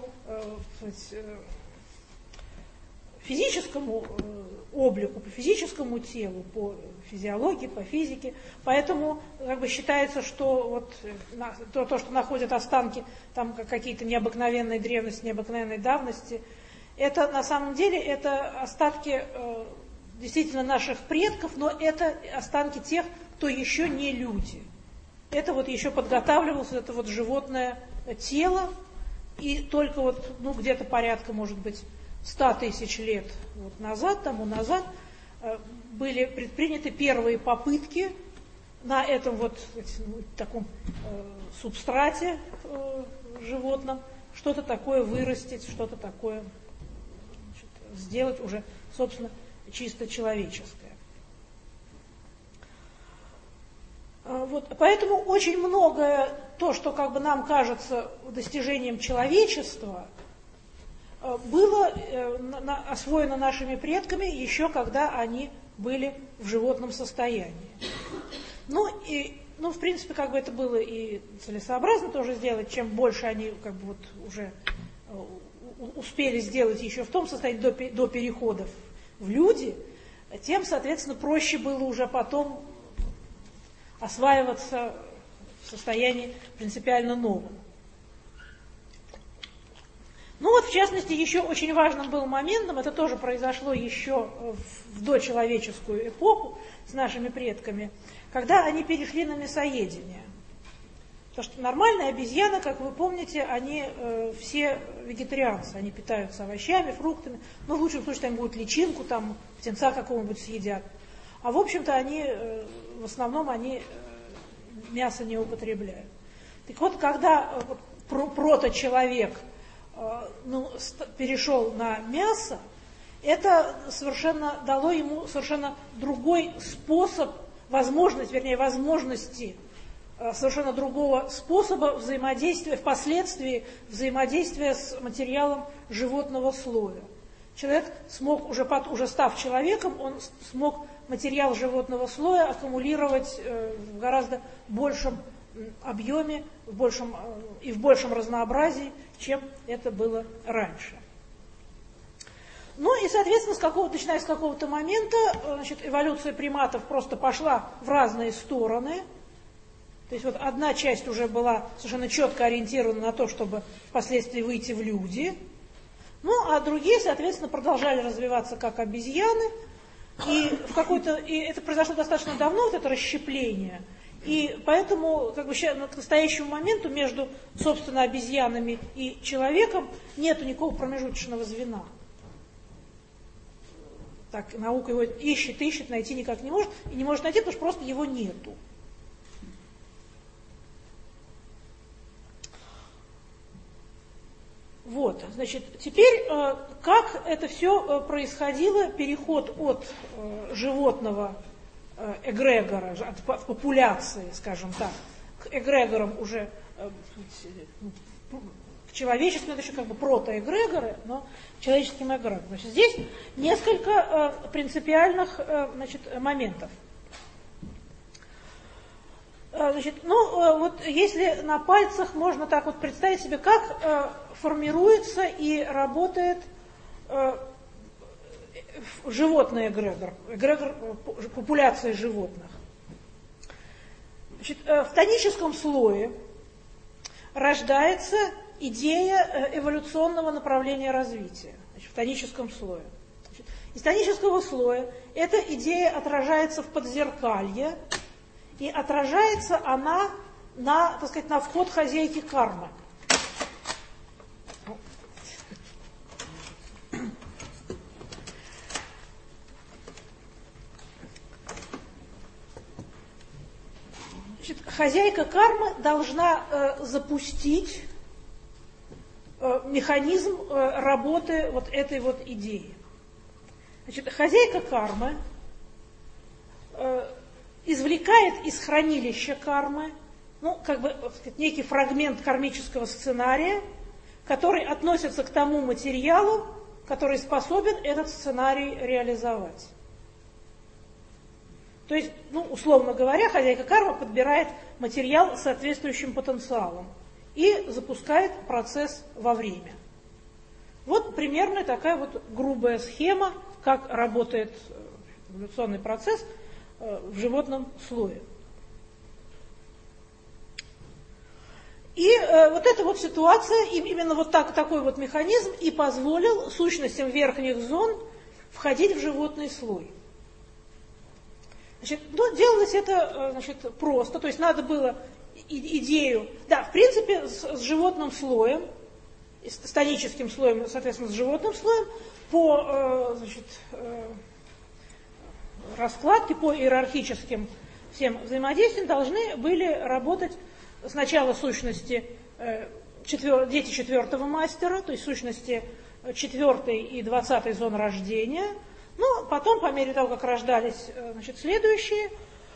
физическому облику, по физическому телу, по физиологии, по физике. Поэтому как бы считается, что вот то, что находят останки там какие-то необыкновенной древности, необыкновенной давности, это на самом деле это остатки действительно наших предков, но это останки тех, кто еще не люди. Это вот еще подготавливалось, это вот животное тело, и только вот, ну, где-то порядка, может быть, 100 тысяч лет вот тому назад, были предприняты первые попытки на этом вот таком субстрате животном что-то такое вырастить, что-то такое, значит, сделать уже, собственно, чисто человеческое. Вот, поэтому очень многое то, что как бы нам кажется достижением человечества, было освоено нашими предками еще когда они были в животном состоянии. Ну, в принципе, как бы это было и целесообразно тоже сделать, чем больше они как бы вот уже успели сделать еще в том состоянии до переходов в люди, тем, соответственно, проще было уже потом осваиваться в состоянии принципиально новом. Ну вот, в частности, еще очень важным был моментом, это тоже произошло еще в дочеловеческую эпоху с нашими предками, когда они перешли на мясоедение. Потому что нормальные обезьяны, как вы помните, они все вегетарианцы, они питаются овощами, фруктами, ну в лучшем случае там будут личинку, там птенца какого-нибудь съедят. А в общем-то они, в основном они мясо не употребляют. Так вот, когда проточеловек перешел на мясо, это совершенно дало ему совершенно другой способ, возможности совершенно другого способа взаимодействия, впоследствии взаимодействия с материалом животного слоя. Человек смог, уже став человеком, он смог материал животного слоя аккумулировать в гораздо большем объеме и в большем разнообразии, чем это было раньше. Ну и, соответственно, начиная с какого-то момента, эволюция приматов просто пошла в разные стороны. То есть вот одна часть уже была совершенно четко ориентирована на то, чтобы впоследствии выйти в люди, ну а другие, соответственно, продолжали развиваться как обезьяны, и это произошло достаточно давно, вот это расщепление. И поэтому к настоящему моменту между, собственно, обезьянами и человеком нет никакого промежуточного звена. Так, наука его ищет, найти никак не может, и не может найти, потому что просто его нету. Вот, значит, теперь как это все происходило, переход от животного эгрегора, от популяции, скажем так, к эгрегорам уже, к человеческим, это еще протоэгрегоры, но к человеческим эгрегорам. Значит, здесь несколько принципиальных моментов. Значит, вот если на пальцах можно так вот представить себе, как формируется и работает животный эгрегор популяции животных. Значит, в тоническом слое рождается идея эволюционного направления развития. Значит, в тоническом слое. Значит, из тонического слоя эта идея отражается в подзеркалье, и отражается она на вход хозяйки кармы. Значит, хозяйка кармы должна запустить механизм работы вот этой вот идеи. Значит, хозяйка кармы извлекает из хранилища кармы, некий фрагмент кармического сценария, который относится к тому материалу, который способен этот сценарий реализовать. То есть, условно говоря, хозяйка кармы подбирает материал с соответствующим потенциалом и запускает процесс во время. Вот примерно такая вот грубая схема, как работает эволюционный процесс в животном слое. И вот эта вот ситуация, именно вот такой вот механизм и позволил сущностям верхних зон входить в животный слой. Значит, делалось это просто, то есть надо было идею, в принципе, с животным слоем, с тоническим слоем, соответственно, с животным слоем, по раскладке, по иерархическим всем взаимодействиям должны были работать сначала сущности дети 4-го мастера, то есть сущности 4-й и 20-й зон рождения, но потом, по мере того, как рождались следующие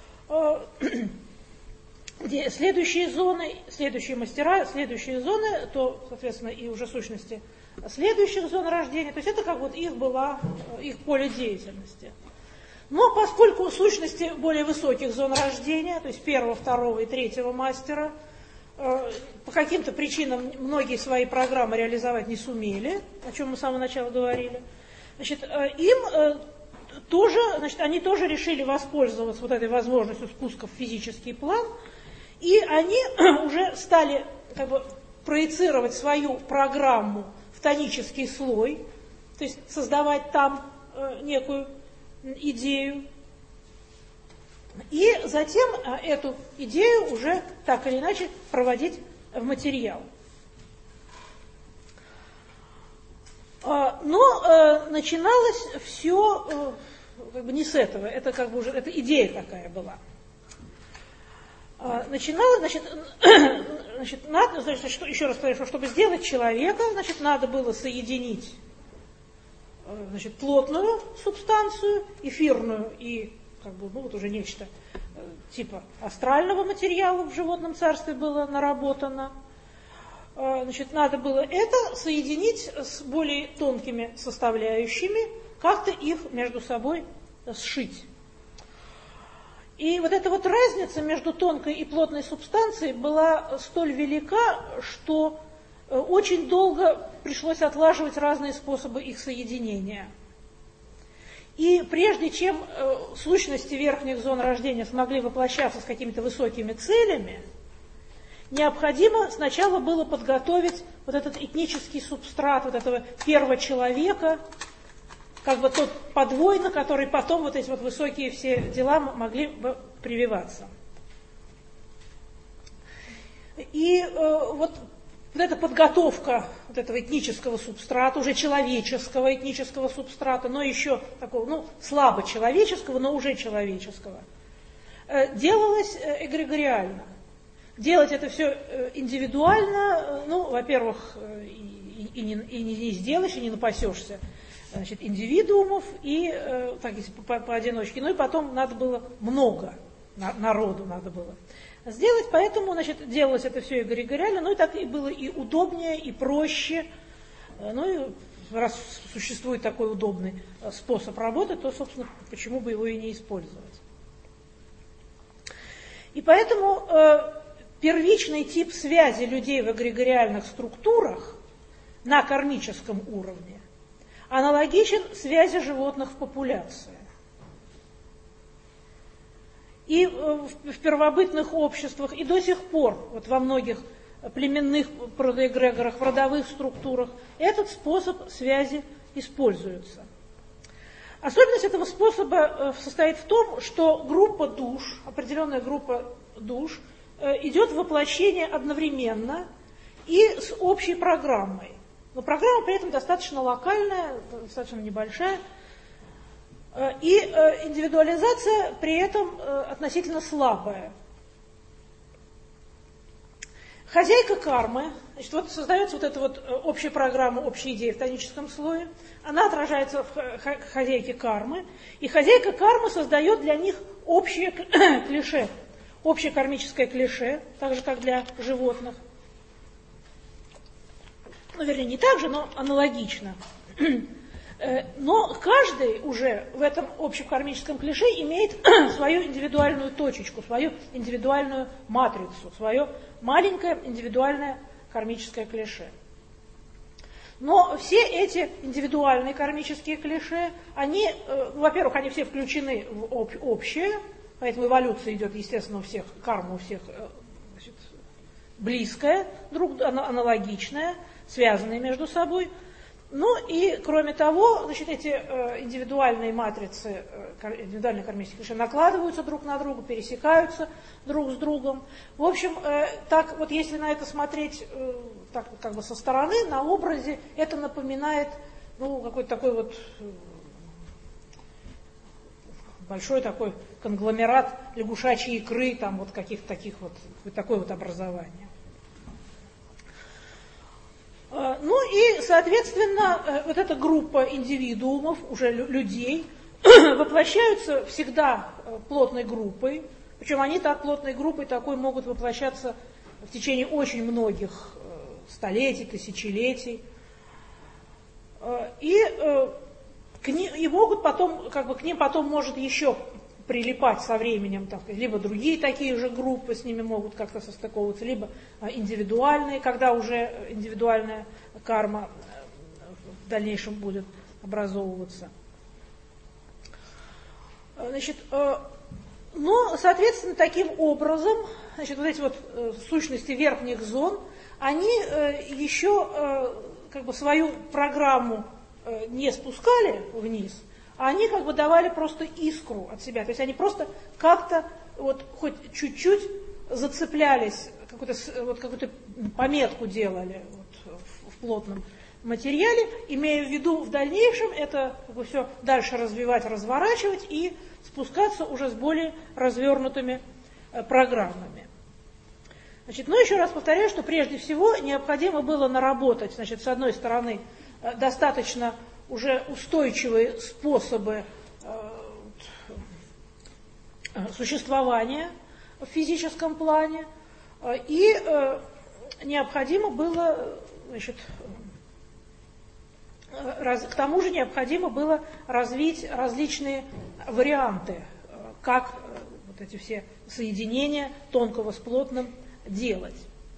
зоны, следующие мастера, следующие зоны, то, соответственно, и уже сущности следующих зон рождения, то есть это их поле деятельности. Но поскольку сущности более высоких зон рождения, то есть 1-го, 2-го и 3-го мастера, по каким-то причинам многие свои программы реализовать не сумели, о чем мы с самого начала говорили, значит, им они тоже решили воспользоваться вот этой возможностью спуска в физический план, и они уже стали проецировать свою программу в тонический слой, то есть создавать там некую идею, и затем эту идею уже так или иначе проводить в материал. Но начиналось все не с этого, это уже эта идея такая была. Начиналось, еще раз говорю, что чтобы сделать человека, надо было соединить плотную субстанцию, эфирную и уже нечто типа астрального материала в животном царстве было наработано. Надо было это соединить с более тонкими составляющими, как-то их между собой сшить. И вот эта разница между тонкой и плотной субстанцией была столь велика, что очень долго пришлось отлаживать разные способы их соединения. И прежде чем сущности верхних зон рождения смогли воплощаться с какими-то высокими целями, необходимо сначала было подготовить вот этот этнический субстрат вот этого первого человека, тот подвой, на который потом эти высокие все дела могли бы прививаться. И вот эта подготовка этого этнического субстрата, уже человеческого этнического субстрата, но еще такого, слабо человеческого, но уже человеческого, делалось эгрегориально. Делать это все индивидуально, во-первых, и не сделаешь, и не напасешься индивидуумов, и если поодиночке. И потом надо было много, народу надо было сделать, поэтому, делалось это все эгрегориально, и так и было и удобнее, и проще. И раз существует такой удобный способ работы, то, собственно, почему бы его и не использовать. И поэтому первичный тип связи людей в эгрегориальных структурах на кармическом уровне аналогичен связи животных в популяции. И в первобытных обществах, и до сих пор во многих племенных протоэгрегорах, в родовых структурах этот способ связи используется. Особенность этого способа состоит в том, что группа душ, определенная группа душ, идет в воплощение одновременно и с общей программой. Но программа при этом достаточно локальная, достаточно небольшая, и индивидуализация при этом относительно слабая. Хозяйка кармы, создается эта общая программа, общая идея в тоническом слое, она отражается в хозяйке кармы, и хозяйка кармы создает для них общее клише, общее кармическое клише, так же, как для животных. Вернее, не так же, но аналогично. Но каждый уже в этом общем кармическом клише имеет свою индивидуальную точечку, свою индивидуальную матрицу, свое маленькое индивидуальное кармическое клише. Но все эти индивидуальные кармические клише, они, во-первых, они все включены в общее, поэтому эволюция идет, естественно, у всех, карма у всех близкая, аналогичная, связанные между собой. И, кроме того, эти индивидуальные матрицы, индивидуальные кармические клише накладываются друг на друга, пересекаются друг с другом. В общем, если на это смотреть со стороны, на образе, это напоминает какой-то такой большой такой конгломерат лягушачьей икры, каких-то таких такое образование. И, соответственно, эта группа индивидуумов, уже людей, воплощаются всегда плотной группой, причем они так плотной группой такой могут воплощаться в течение очень многих столетий, тысячелетий, и могут потом, к ним потом может еще прилипать со временем, либо другие такие же группы с ними могут как-то состыковываться, либо индивидуальные, когда уже индивидуальная карма в дальнейшем будет образовываться. Значит, но, соответственно, таким образом, значит, вот эти вот сущности верхних зон, они еще как бы свою программу не спускали вниз, а они как бы давали просто искру от себя. То есть они просто как-то вот хоть чуть-чуть зацеплялись, какую-то пометку делали вот, в плотном материале, имея в виду в дальнейшем это как бы все дальше развивать, разворачивать и спускаться уже с более развернутыми программами. Значит, но еще раз повторяю, что прежде всего необходимо было наработать, значит, с одной стороны, достаточно уже устойчивые способы существования в физическом плане, и необходимо было, значит, к тому же необходимо было развить различные варианты, как вот эти все соединения тонкого с плотным делать.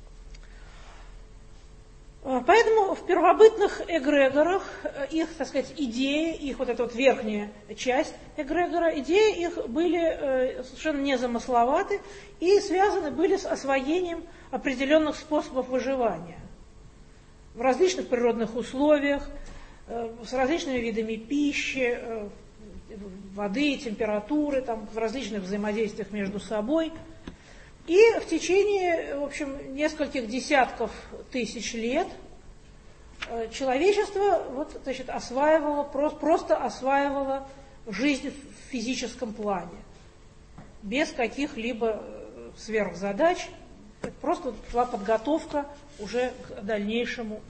Поэтому в первобытных эгрегорах их, так сказать, идеи, их вот эта вот верхняя часть эгрегора, идеи их были совершенно незамысловаты и связаны были с освоением определенных способов выживания в различных природных условиях, с различными видами пищи, воды, температуры, там, в различных взаимодействиях между собой. И в течение, в общем, нескольких десятков тысяч лет человечество вот, значит, просто осваивало жизнь в физическом плане, без каких-либо сверхзадач. Это просто была подготовка уже к дальнейшему.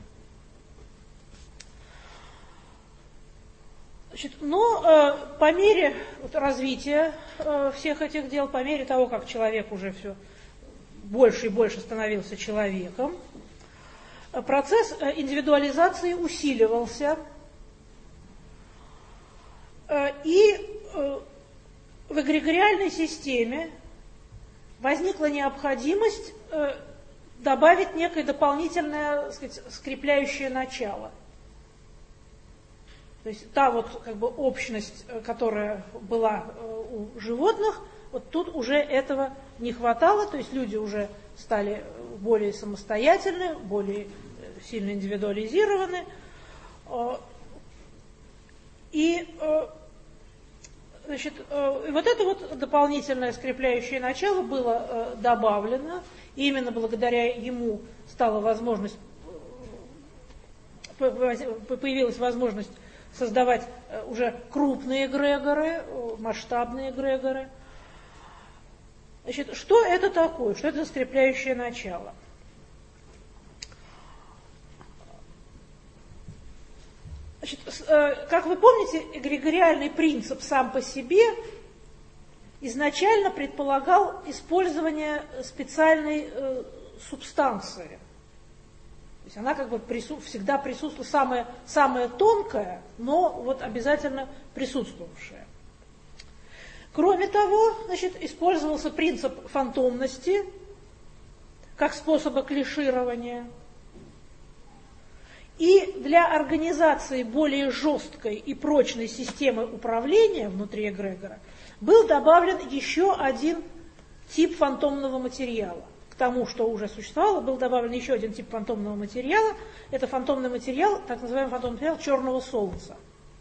Значит, но по мере развития всех этих дел, по мере того, как человек уже все больше и больше становился человеком, процесс индивидуализации усиливался, и в эгрегориальной системе возникла необходимость добавить некое дополнительное, так сказать, скрепляющее начало. То есть та вот как бы общность, которая была у животных, вот тут уже этого не хватало, то есть люди уже стали более самостоятельны, более сильно индивидуализированы. И, значит, вот это вот дополнительное скрепляющее начало было добавлено, и именно благодаря ему появилась возможность создавать уже крупные эгрегоры, масштабные эгрегоры. Значит, что это такое? Что это за скрепляющее начало? Значит, как вы помните, эгрегориальный принцип сам по себе изначально предполагал использование специальной субстанции. То есть она как бы всегда присутствовала, самая тонкая, но вот обязательно присутствовавшая. Кроме того, значит, использовался принцип фантомности как способа клиширования. И для организации более жесткой и прочной системы управления внутри эгрегора был добавлен еще один тип фантомного материала. К тому, что уже существовало, был добавлен еще один тип фантомного материала. Это фантомный материал, так называемый фантомный материал черного солнца.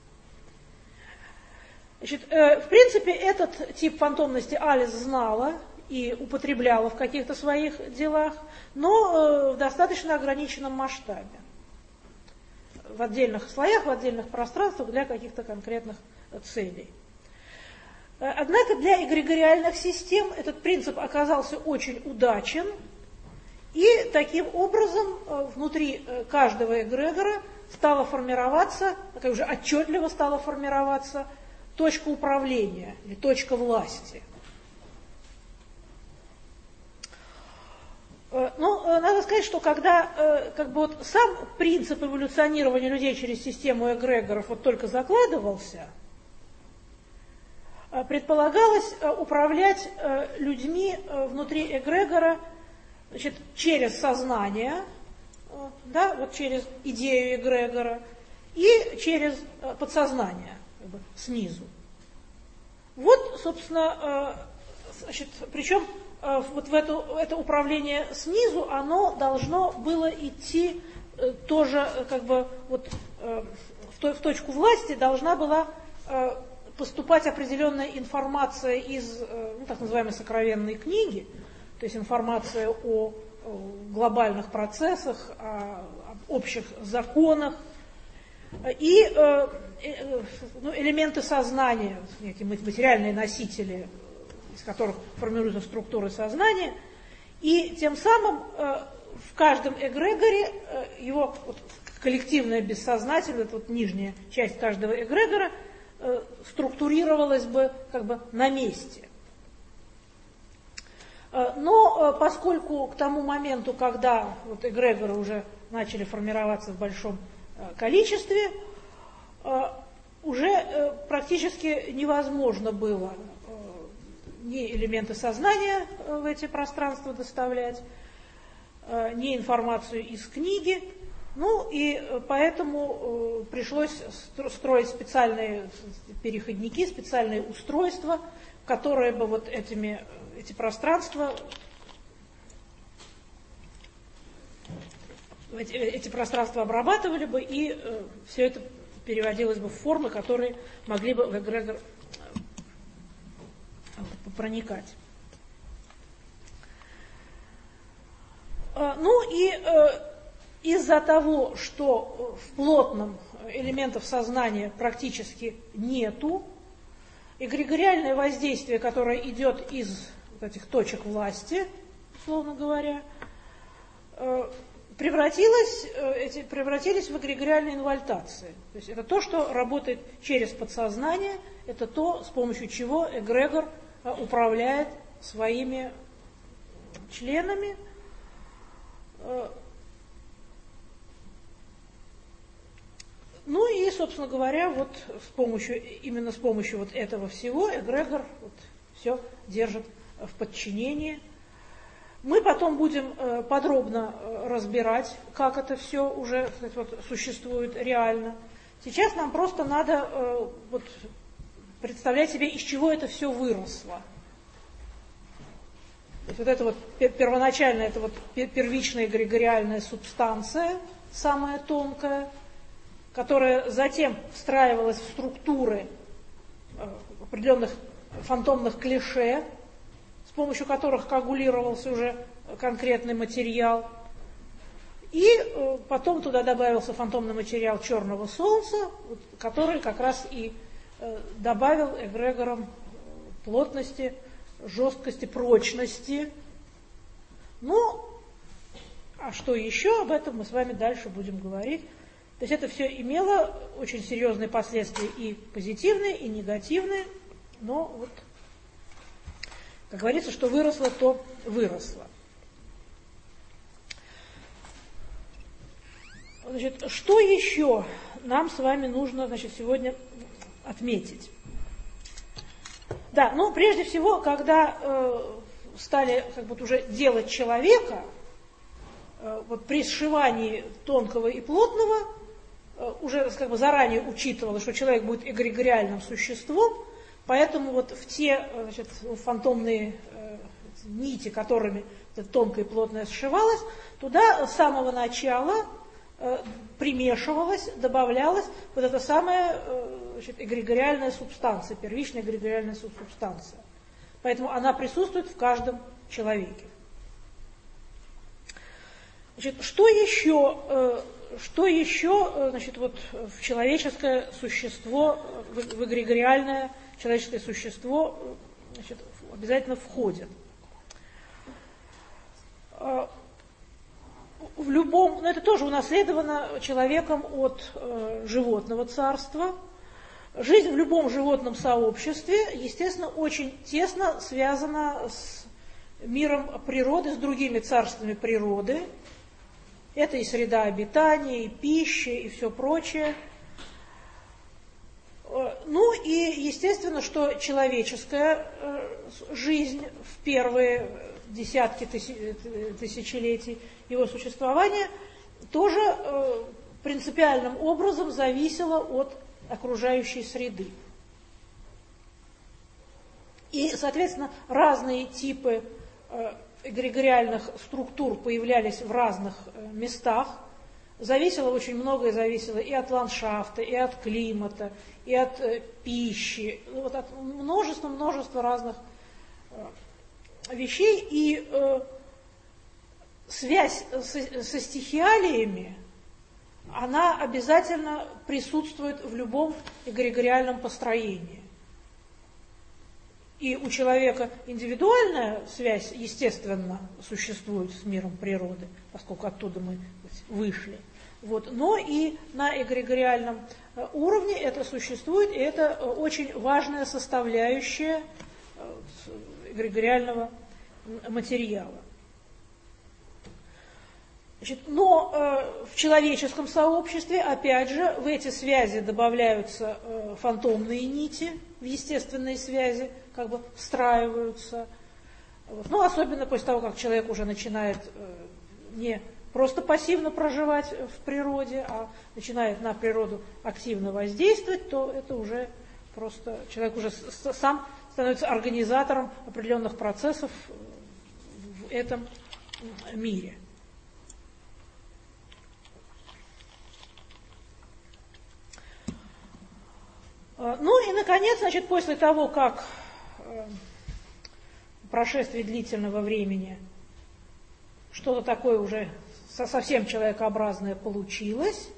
Значит, в принципе, этот тип фантомности Алис знала и употребляла в каких-то своих делах, но в достаточно ограниченном масштабе. В отдельных слоях, в отдельных пространствах для каких-то конкретных целей. Однако для эгрегориальных систем этот принцип оказался очень удачен, и таким образом внутри каждого эгрегора стала формироваться, как уже отчетливо стала формироваться точка управления или точка власти. Но надо сказать, что когда как бы вот сам принцип эволюционирования людей через систему эгрегоров вот только закладывался, предполагалось управлять людьми внутри эгрегора, значит, через сознание, да, вот через идею эгрегора и через подсознание, как бы, снизу. Вот, собственно, значит, причем вот в это управление снизу, оно должно было идти тоже как бы вот в точку власти должна была поступать определенная информация из так называемой сокровенной книги, то есть информация о глобальных процессах, о общих законах и элементы сознания, некие материальные носители, из которых формируются структуры сознания, и тем самым в каждом эгрегоре его коллективное бессознательное, это вот нижняя часть каждого эгрегора, структурировалась бы как бы на месте. Но поскольку к тому моменту, когда вот эгрегоры уже начали формироваться в большом количестве, уже практически невозможно было ни элементы сознания в эти пространства доставлять, ни информацию из книги. Ну и поэтому пришлось строить специальные переходники, специальные устройства, которые бы вот эти пространства обрабатывали бы, и все это переводилось бы в формы, которые могли бы в эгрегор проникать. Ну и из-за того, что в плотном элементов сознания практически нету, эгрегориальное воздействие, которое идет из вот этих точек власти, условно говоря, превратились в эгрегориальные инвольтации. То есть это то, что работает через подсознание, это то, с помощью чего эгрегор управляет своими членами. Ну и, собственно говоря, вот именно с помощью вот этого всего эгрегор вот все держит в подчинении. Мы потом будем подробно разбирать, как это все уже, кстати, вот, существует реально. Сейчас нам просто надо вот представлять себе, из чего это все выросло. То есть вот это вот первоначально, это вот первичная эгрегориальная субстанция, самая тонкая, которая затем встраивалась в структуры определенных фантомных клише, с помощью которых коагулировался уже конкретный материал. И потом туда добавился фантомный материал черного солнца, который как раз и добавил эгрегорам плотности, жесткости, прочности. Ну, а что еще, об этом мы с вами дальше будем говорить. То есть это все имело очень серьезные последствия и позитивные, и негативные, но вот, как говорится, что выросло, то выросло. Значит, что еще нам с вами нужно, значит, сегодня отметить? Да, ну, прежде всего, когда стали как бы уже делать человека, вот при сшивании тонкого и плотного, уже как бы заранее учитывалось, что человек будет эгрегориальным существом, поэтому вот в те, значит, фантомные нити, которыми это тонкое и плотное сшивалось, туда с самого начала примешивалась, добавлялась вот эта самая, значит, эгрегориальная субстанция, первичная эгрегориальная субстанция. Поэтому она присутствует в каждом человеке. Значит, что еще, значит, вот в человеческое существо, в эгрегориальное человеческое существо, значит, обязательно входит? В любом, это тоже унаследовано человеком от животного царства. Жизнь в любом животном сообществе, естественно, очень тесно связана с миром природы, с другими царствами природы. Это и среда обитания, и пища, и все прочее. Ну и естественно, что человеческая жизнь в первые десятки тысячелетий его существования тоже принципиальным образом зависела от окружающей среды. И, соответственно, разные типы эгрегориальных структур появлялись в разных местах. Очень многое зависело и от ландшафта, и от климата, и от пищи, вот от множества разных вещей. И связь со стихиалиями, она обязательно присутствует в любом эгрегориальном построении. И у человека индивидуальная связь, естественно, существует с миром природы, поскольку оттуда мы вышли. Вот. Но и на эгрегориальном уровне это существует, и это очень важная составляющая эгрегориального материала. Но в человеческом сообществе, опять же, в эти связи добавляются фантомные нити, в естественные связи как бы встраиваются. Ну, особенно после того, как человек уже начинает не просто пассивно проживать в природе, а начинает на природу активно воздействовать, то это уже просто человек уже сам становится организатором определенных процессов в этом мире. Ну и, наконец, значит, после того, как прошествие длительного времени что-то такое уже совсем человекообразное получилось,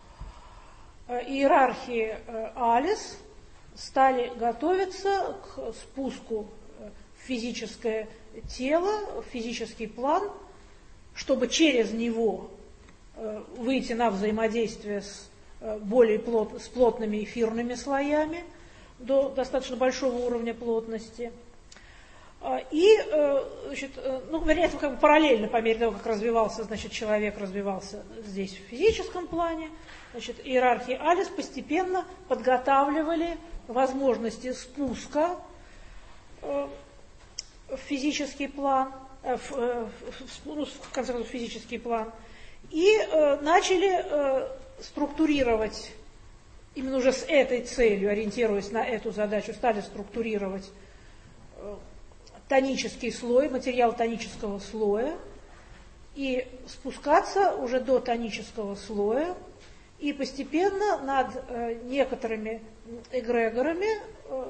иерархии Алис стали готовиться к спуску в физическое тело, в физический план, чтобы через него выйти на взаимодействие с плотными эфирными слоями до достаточно большого уровня плотности. И, значит, вернее, это как бы параллельно по мере того, как развивался, значит, человек развивался здесь в физическом плане, значит, иерархии Алис постепенно подготавливали возможности спуска в физический план, в конце концов, физический план, и начали структурировать, именно уже с этой целью, ориентируясь на эту задачу, стали структурировать тонический слой, материал тонического слоя, и спускаться уже до тонического слоя, и постепенно над некоторыми эгрегорами,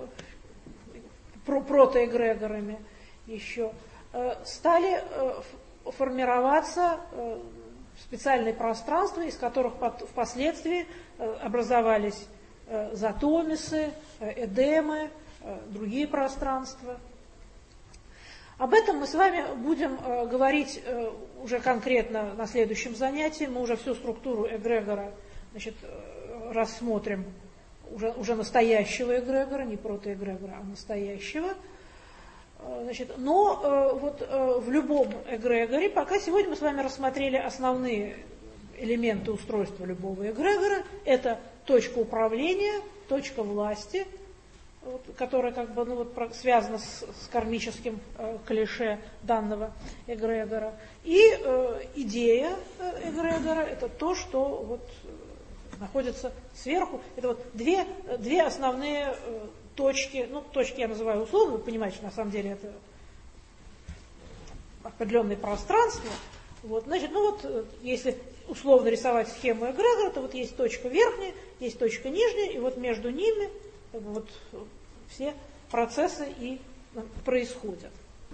протоэгрегорами еще, стали формироваться специальные пространства, из которых впоследствии образовались затомисы, эдемы, другие пространства. Об этом мы с вами будем говорить уже конкретно на следующем занятии. Мы уже всю структуру эгрегора, значит, рассмотрим, уже настоящего эгрегора, не протоэгрегора, а настоящего. Значит, но вот в любом эгрегоре, пока сегодня мы с вами рассмотрели основные элементы устройства любого эгрегора, это точка управления, точка власти, вот, которая как бы, связана с кармическим клише данного эгрегора, и идея эгрегора, это то, что вот находится сверху. Это вот две основные точки, точки я называю условно, вы понимаете, что на самом деле это определенное пространство. Вот, значит, если условно рисовать схему эгрегора, то вот есть точка верхняя, есть точка нижняя, и вот между ними как бы вот все процессы и происходят.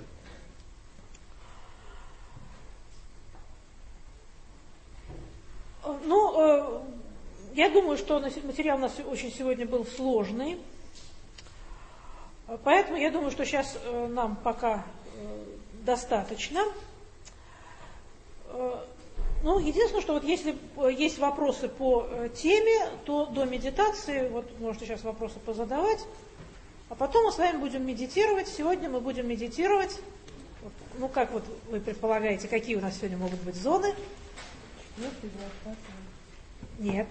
Я думаю, что материал у нас очень сегодня был сложный. Поэтому я думаю, что сейчас нам пока достаточно. Единственное, что вот если есть вопросы по теме, то до медитации, вот можете сейчас вопросы позадавать, а потом мы с вами будем медитировать. Сегодня мы будем медитировать, как вот вы предполагаете, какие у нас сегодня могут быть зоны? Нет.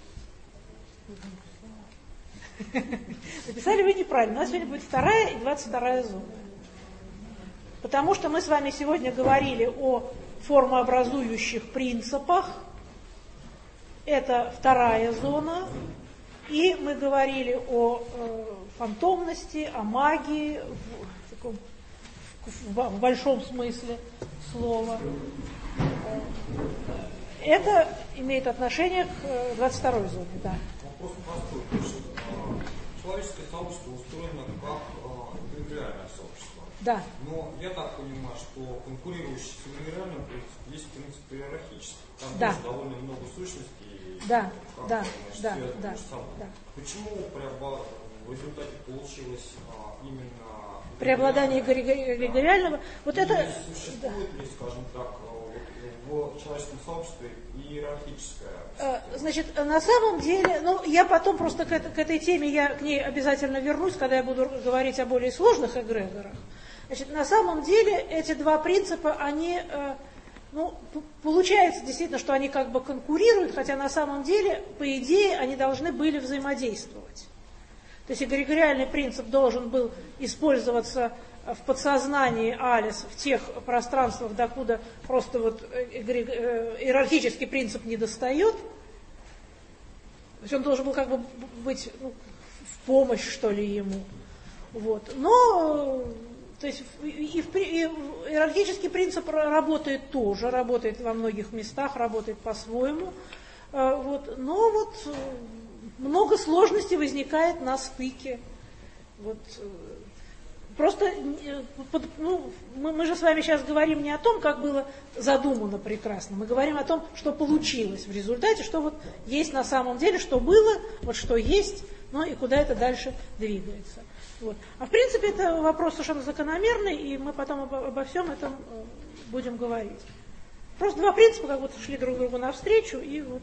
Написали вы неправильно. У нас сегодня будет 2-я и 22-я зона. Потому что мы с вами сегодня говорили о формообразующих принципах. Это 2-я зона. И мы говорили о фантомности, о магии в большом смысле слова. Это имеет отношение к 22-й зоне, да. Вопрос простой. Человеческое сообщество устроено как эгрегориальное сообщество. Да. Но я так понимаю, что конкурирующий с эгрегориальным принципом есть принцип иерархический. Там да. тоже довольно много сущностей. Да, да. Почему в результате получилось именно преобладание эгрегориального? Вот это. Существует ли, скажем так, в человеческом сообществе иерархическое? Значит, на самом деле, я потом просто к этой теме, я к ней обязательно вернусь, когда я буду говорить о более сложных эгрегорах. Значит, на самом деле эти два принципа, они, получается действительно, что они как бы конкурируют, хотя на самом деле, по идее, они должны были взаимодействовать. То есть эгрегориальный принцип должен был использоваться в подсознании Алис в тех пространствах, докуда просто иерархический принцип не достает. То есть он должен был как бы быть в помощь, что ли, ему. Но то есть и иерархический принцип работает тоже, работает во многих местах, работает по-своему. Но много сложностей возникает на стыке. Просто мы же с вами сейчас говорим не о том, как было задумано прекрасно, мы говорим о том, что получилось в результате, что есть на самом деле, что было, что есть, и куда это дальше двигается. А в принципе это вопрос совершенно закономерный, и мы потом обо всем этом будем говорить. Просто два принципа как будто шли друг другу навстречу, и Еще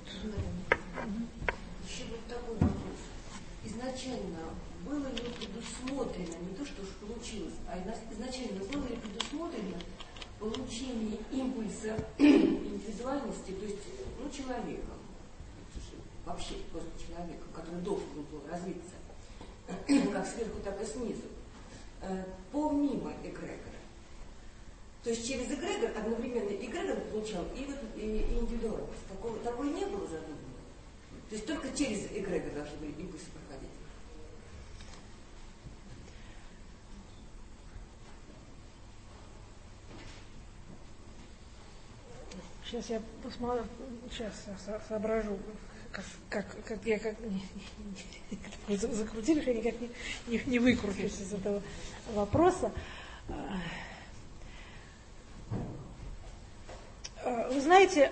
такой вопрос. Изначально было ли предусмотрено, не то, что уж получилось, а изначально было ли предусмотрено получение импульса индивидуальности, то есть человека, вообще просто человека, который должен был развиться, как сверху, так и снизу, помимо эгрегора. То есть через эгрегор одновременно эгрегор получал и индивидуальность. Такого не было задумано. То есть только через эгрегор должны были импульсы проходить. Сейчас я посмотрю, сейчас соображу, как закрутили, что я никак не выкручусь из этого вопроса. Вы знаете,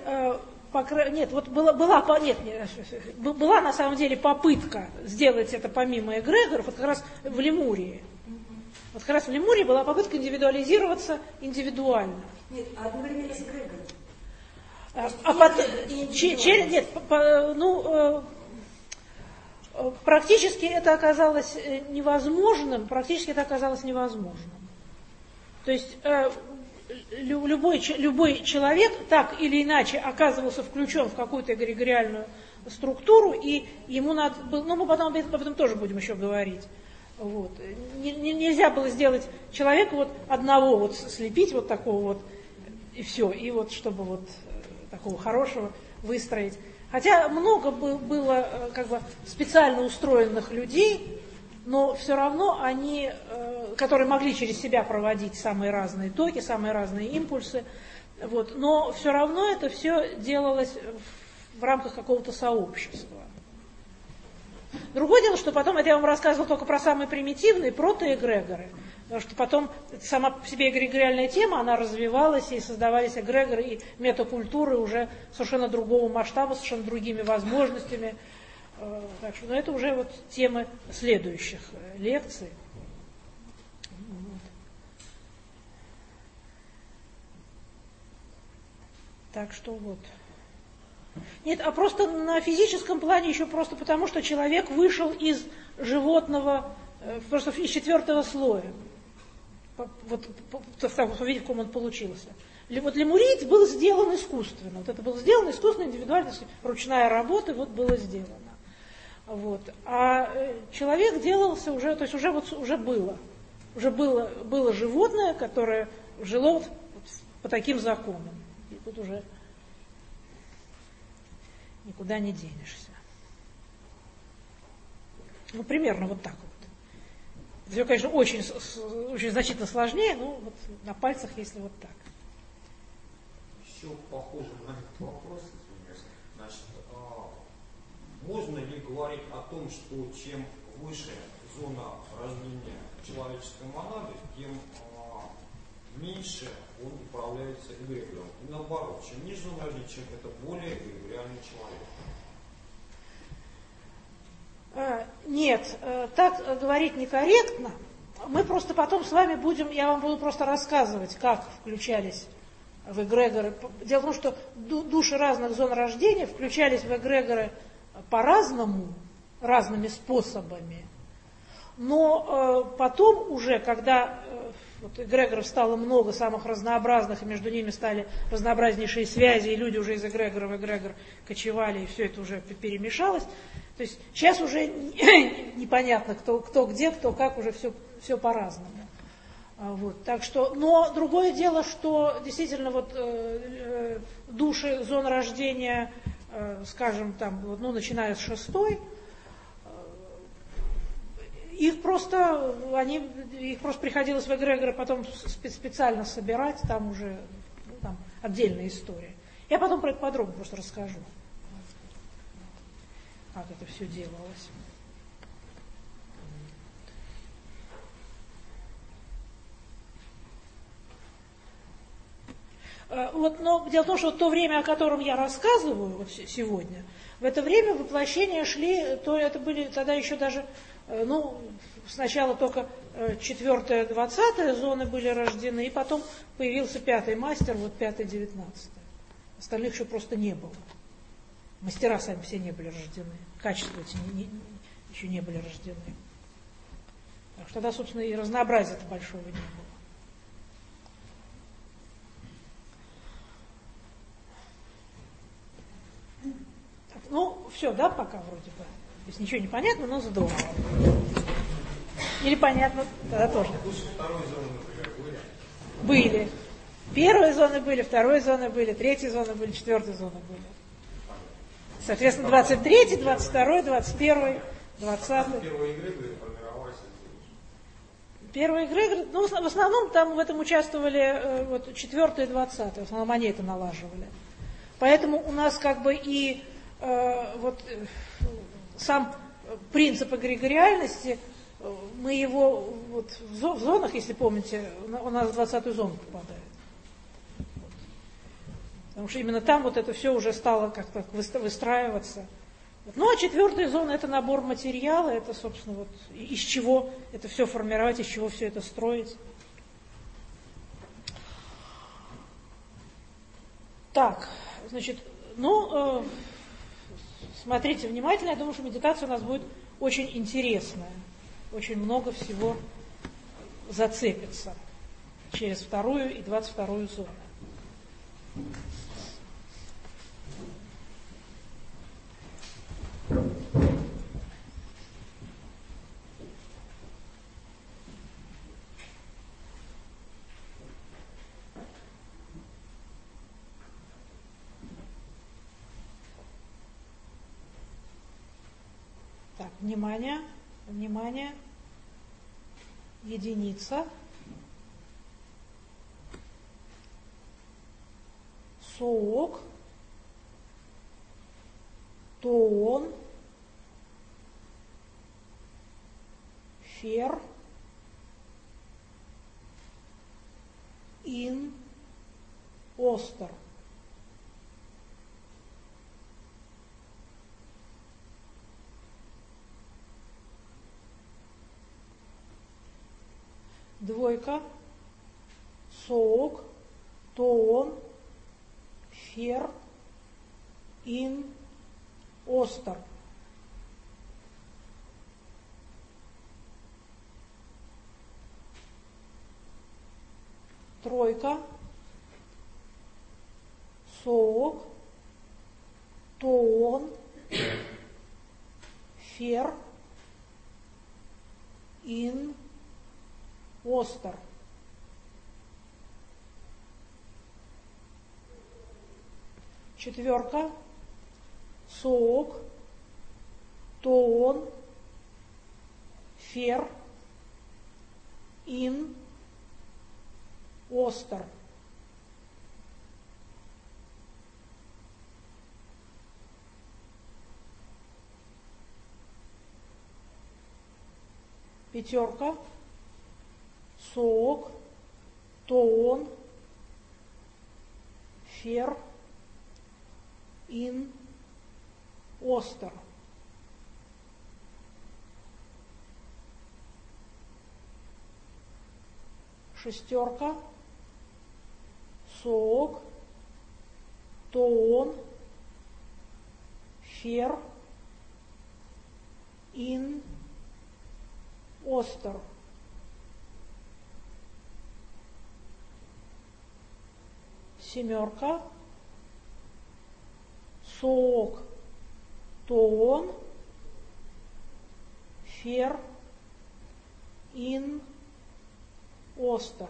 была на самом деле попытка сделать это помимо эгрегоров, как раз в Лемурии. Как раз в Лемурии была попытка индивидуализироваться индивидуально. Нет, одновременно с эгрегором. Практически это оказалось невозможным. То есть любой человек так или иначе оказывался включен в какую-то эгрегориальную структуру, и ему надо было, мы потом об этом тоже будем еще говорить. Нельзя было сделать человека одного слепить такого и все, и чтобы такого хорошего выстроить. Хотя много было как бы специально устроенных людей, но все равно они, которые могли через себя проводить самые разные токи, самые разные импульсы, но все равно это все делалось в рамках какого-то сообщества. Другое дело, что потом, это я вам рассказывала только про самые примитивные протоэгрегоры, потому что потом сама по себе эгрегориальная тема, она развивалась, и создавались эгрегоры и метакультуры уже совершенно другого масштаба, совершенно другими возможностями. Так что, это уже темы следующих лекций. Так что Нет, а просто на физическом плане еще просто потому, что человек вышел из животного, просто из 4-го слоя. Видите, в каком он получился. Лемуриец был сделан искусственно. Это было сделано искусственно, индивидуально, ручная работа, было сделано. А человек делался уже, то есть уже было. Уже было животное, которое жило по таким законам. И тут уже никуда не денешься. Примерно так. Все, конечно, очень, очень значительно сложнее, но вот на пальцах, если вот так. Еще похоже на этот вопрос, извиняюсь. Значит, можно ли говорить о том, что чем выше зона рождения человеческой монады, тем меньше он управляется эгрегором? И наоборот, чем ниже зона рождения, чем это более эгрегориальный человек? Нет, так говорить некорректно. Мы просто потом с вами будем, я вам буду просто рассказывать, как включались в эгрегоры. Дело в том, что души разных зон рождения включались в эгрегоры по-разному, разными способами. Но потом уже, когда вот эгрегоров стало много, самых разнообразных, и между ними стали разнообразнейшие связи, и люди уже из эгрегора в эгрегор кочевали, и все это уже перемешалось. То есть сейчас уже непонятно, кто где, кто как, уже все по-разному. Вот, так что, но другое дело, что действительно вот, души зон рождения, скажем, там, вот, ну, начиная с 6-й, их просто приходилось в эгрегоры потом специально собирать, там уже там отдельная история. Я потом про это подробно просто расскажу, как это все делалось. Вот, но дело в том, что то время, о котором я рассказываю вот сегодня, в это время воплощения шли, то это были тогда еще даже, ну, сначала только 4-я, 20-я зоны были рождены, и потом появился 5-й мастер, вот 5-й, 19-й. Остальных еще просто не было. Мастера сами все не были рождены, качества эти еще не были рождены. Так что тогда, собственно, и разнообразия-то большого не было. Ну, все, да, пока вроде бы. То есть ничего не понятно, но здорово. Или понятно, тогда тоже. Второй зоны, например, были? Первые зоны были, второй зоны были, третьи зоны были, 4-й зоны были. Соответственно, 23-й, 22-й, 21-й, 20-й. Первые эгрегоры формировались. Первые эгрегоры, ну, в основном там в этом участвовали вот 4-й и 20-й, в основном они это налаживали. Поэтому у нас как бы и вот сам принцип эгрегориальности, мы его вот в зонах, если помните, у нас в 20-ю зону попадает. Вот. Потому что именно там вот это все уже стало как-то выстраиваться. Ну, а 4-я зона — это набор материала, это, собственно, вот из чего это все формировать, из чего все это строить. Так, значит, ну, смотрите внимательно, я думаю, что медитация у нас будет очень интересная. Очень много всего зацепится через 2-ю и 22-ю зону. Так, внимание, внимание, единица, соок, тон, фер, ин, остер. Двойка, соок, тон, фер, ин, остер. Тройка, соок, тон, фер, ин, остер. Четверка, соок, тон, фер, ин, остер. Пятерка, соок, тоон, фер, ин, остер. Шестерка, соок, тоон, фер, ин, остер. Семерка, соок, тоон, фер, ин, остер.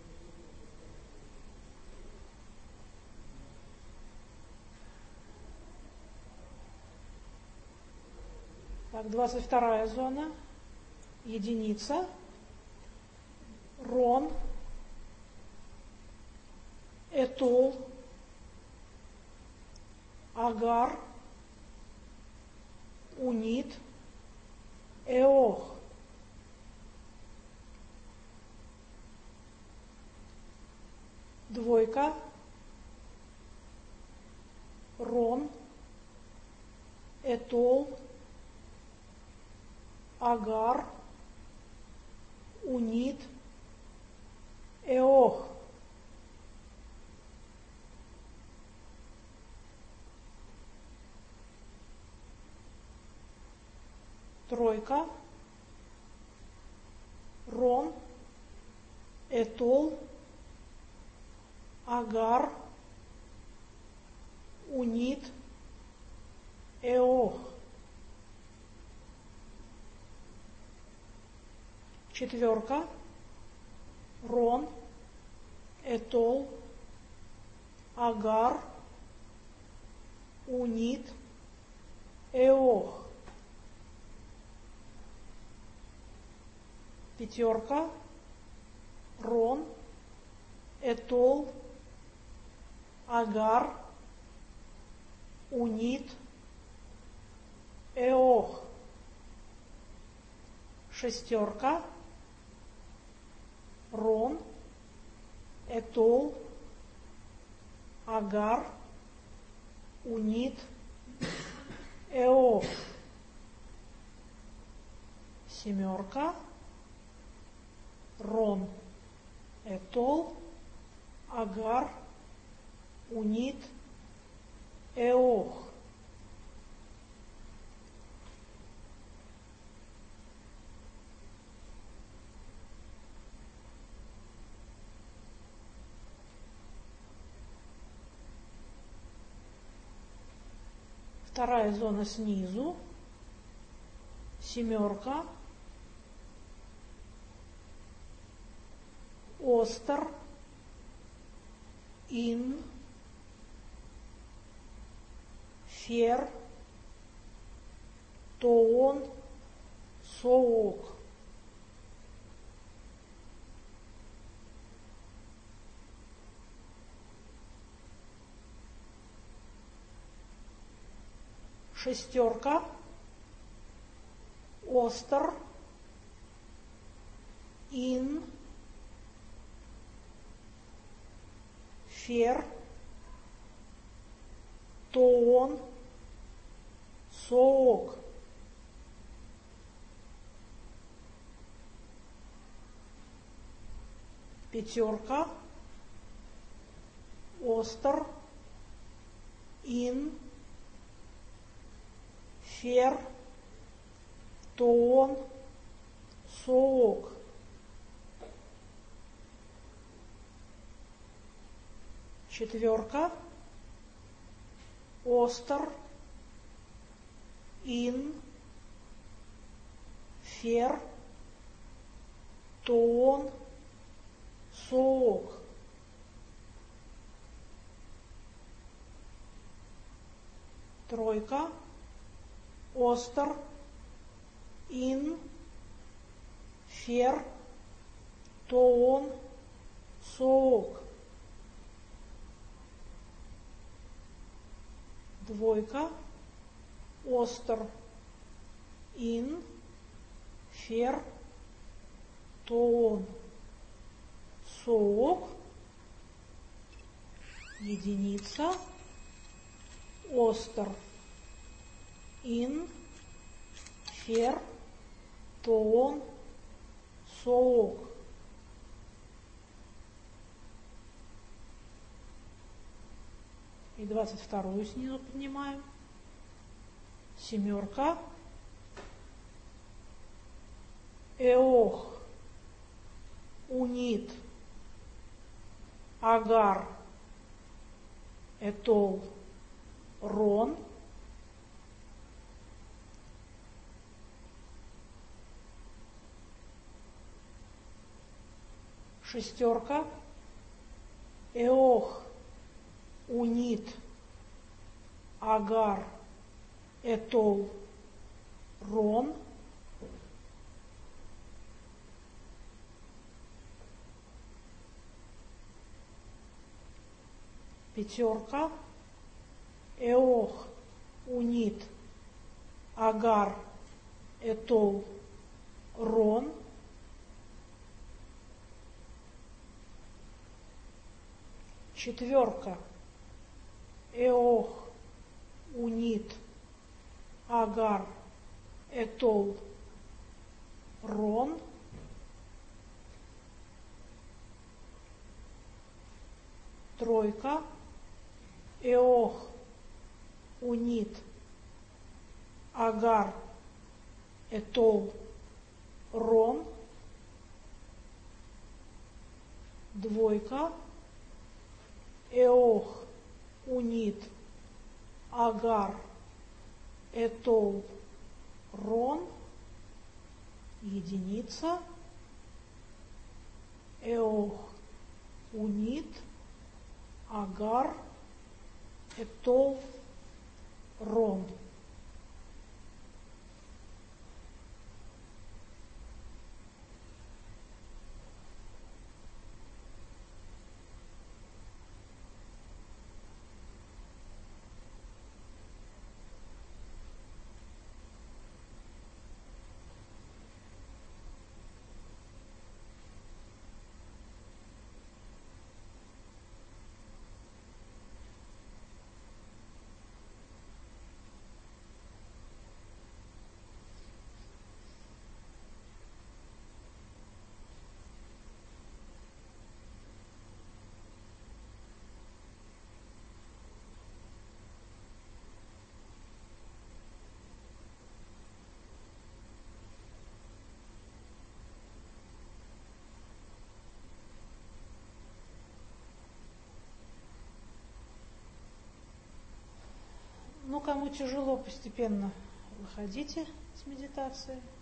Так, 22-я зона. Единица, рон, этол, агар, унит, эох. Двойка, рон, этол, агар, унит, эох. Тройка, рон, этол, агар, унит, эох. Четверка, рон, этол, агар, унит, эох. Пятерка, рон, этол, агар, унит, эох. Шестерка, рон, этол, агар, унит, эох. Семерка, рон, этол, агар, унит, эох. Вторая зона снизу, семерка, остер, ин, фер, тоон, соок. Шестерка, остер, ин, фер, тоон, соок. Пятерка, остер, ин, фер, тоон, соок. Четверка, остер, ин, фер, тоон, соок. Тройка, остер, ин, фер, тоон, соок. Двойка, остер, ин, фер, тоон, соок. Единица, остер, ин, фер, тоон, соок. И 22-ю снизу поднимаем. Семерка, эох, унит, агар, этол, рон. Шестерка, эох, унит, агар, этол, рон. Пятерка, эох, унит, агар, этол, рон. Четверка, эох, унит, агар, этол, рон. Тройка, эох, унит, агар, этол, рон. Двойка, эох, унит, агар, этол, рон. Единица, эох, унит, агар, этол, рон. Ну, кому тяжело, постепенно выходите с медитации.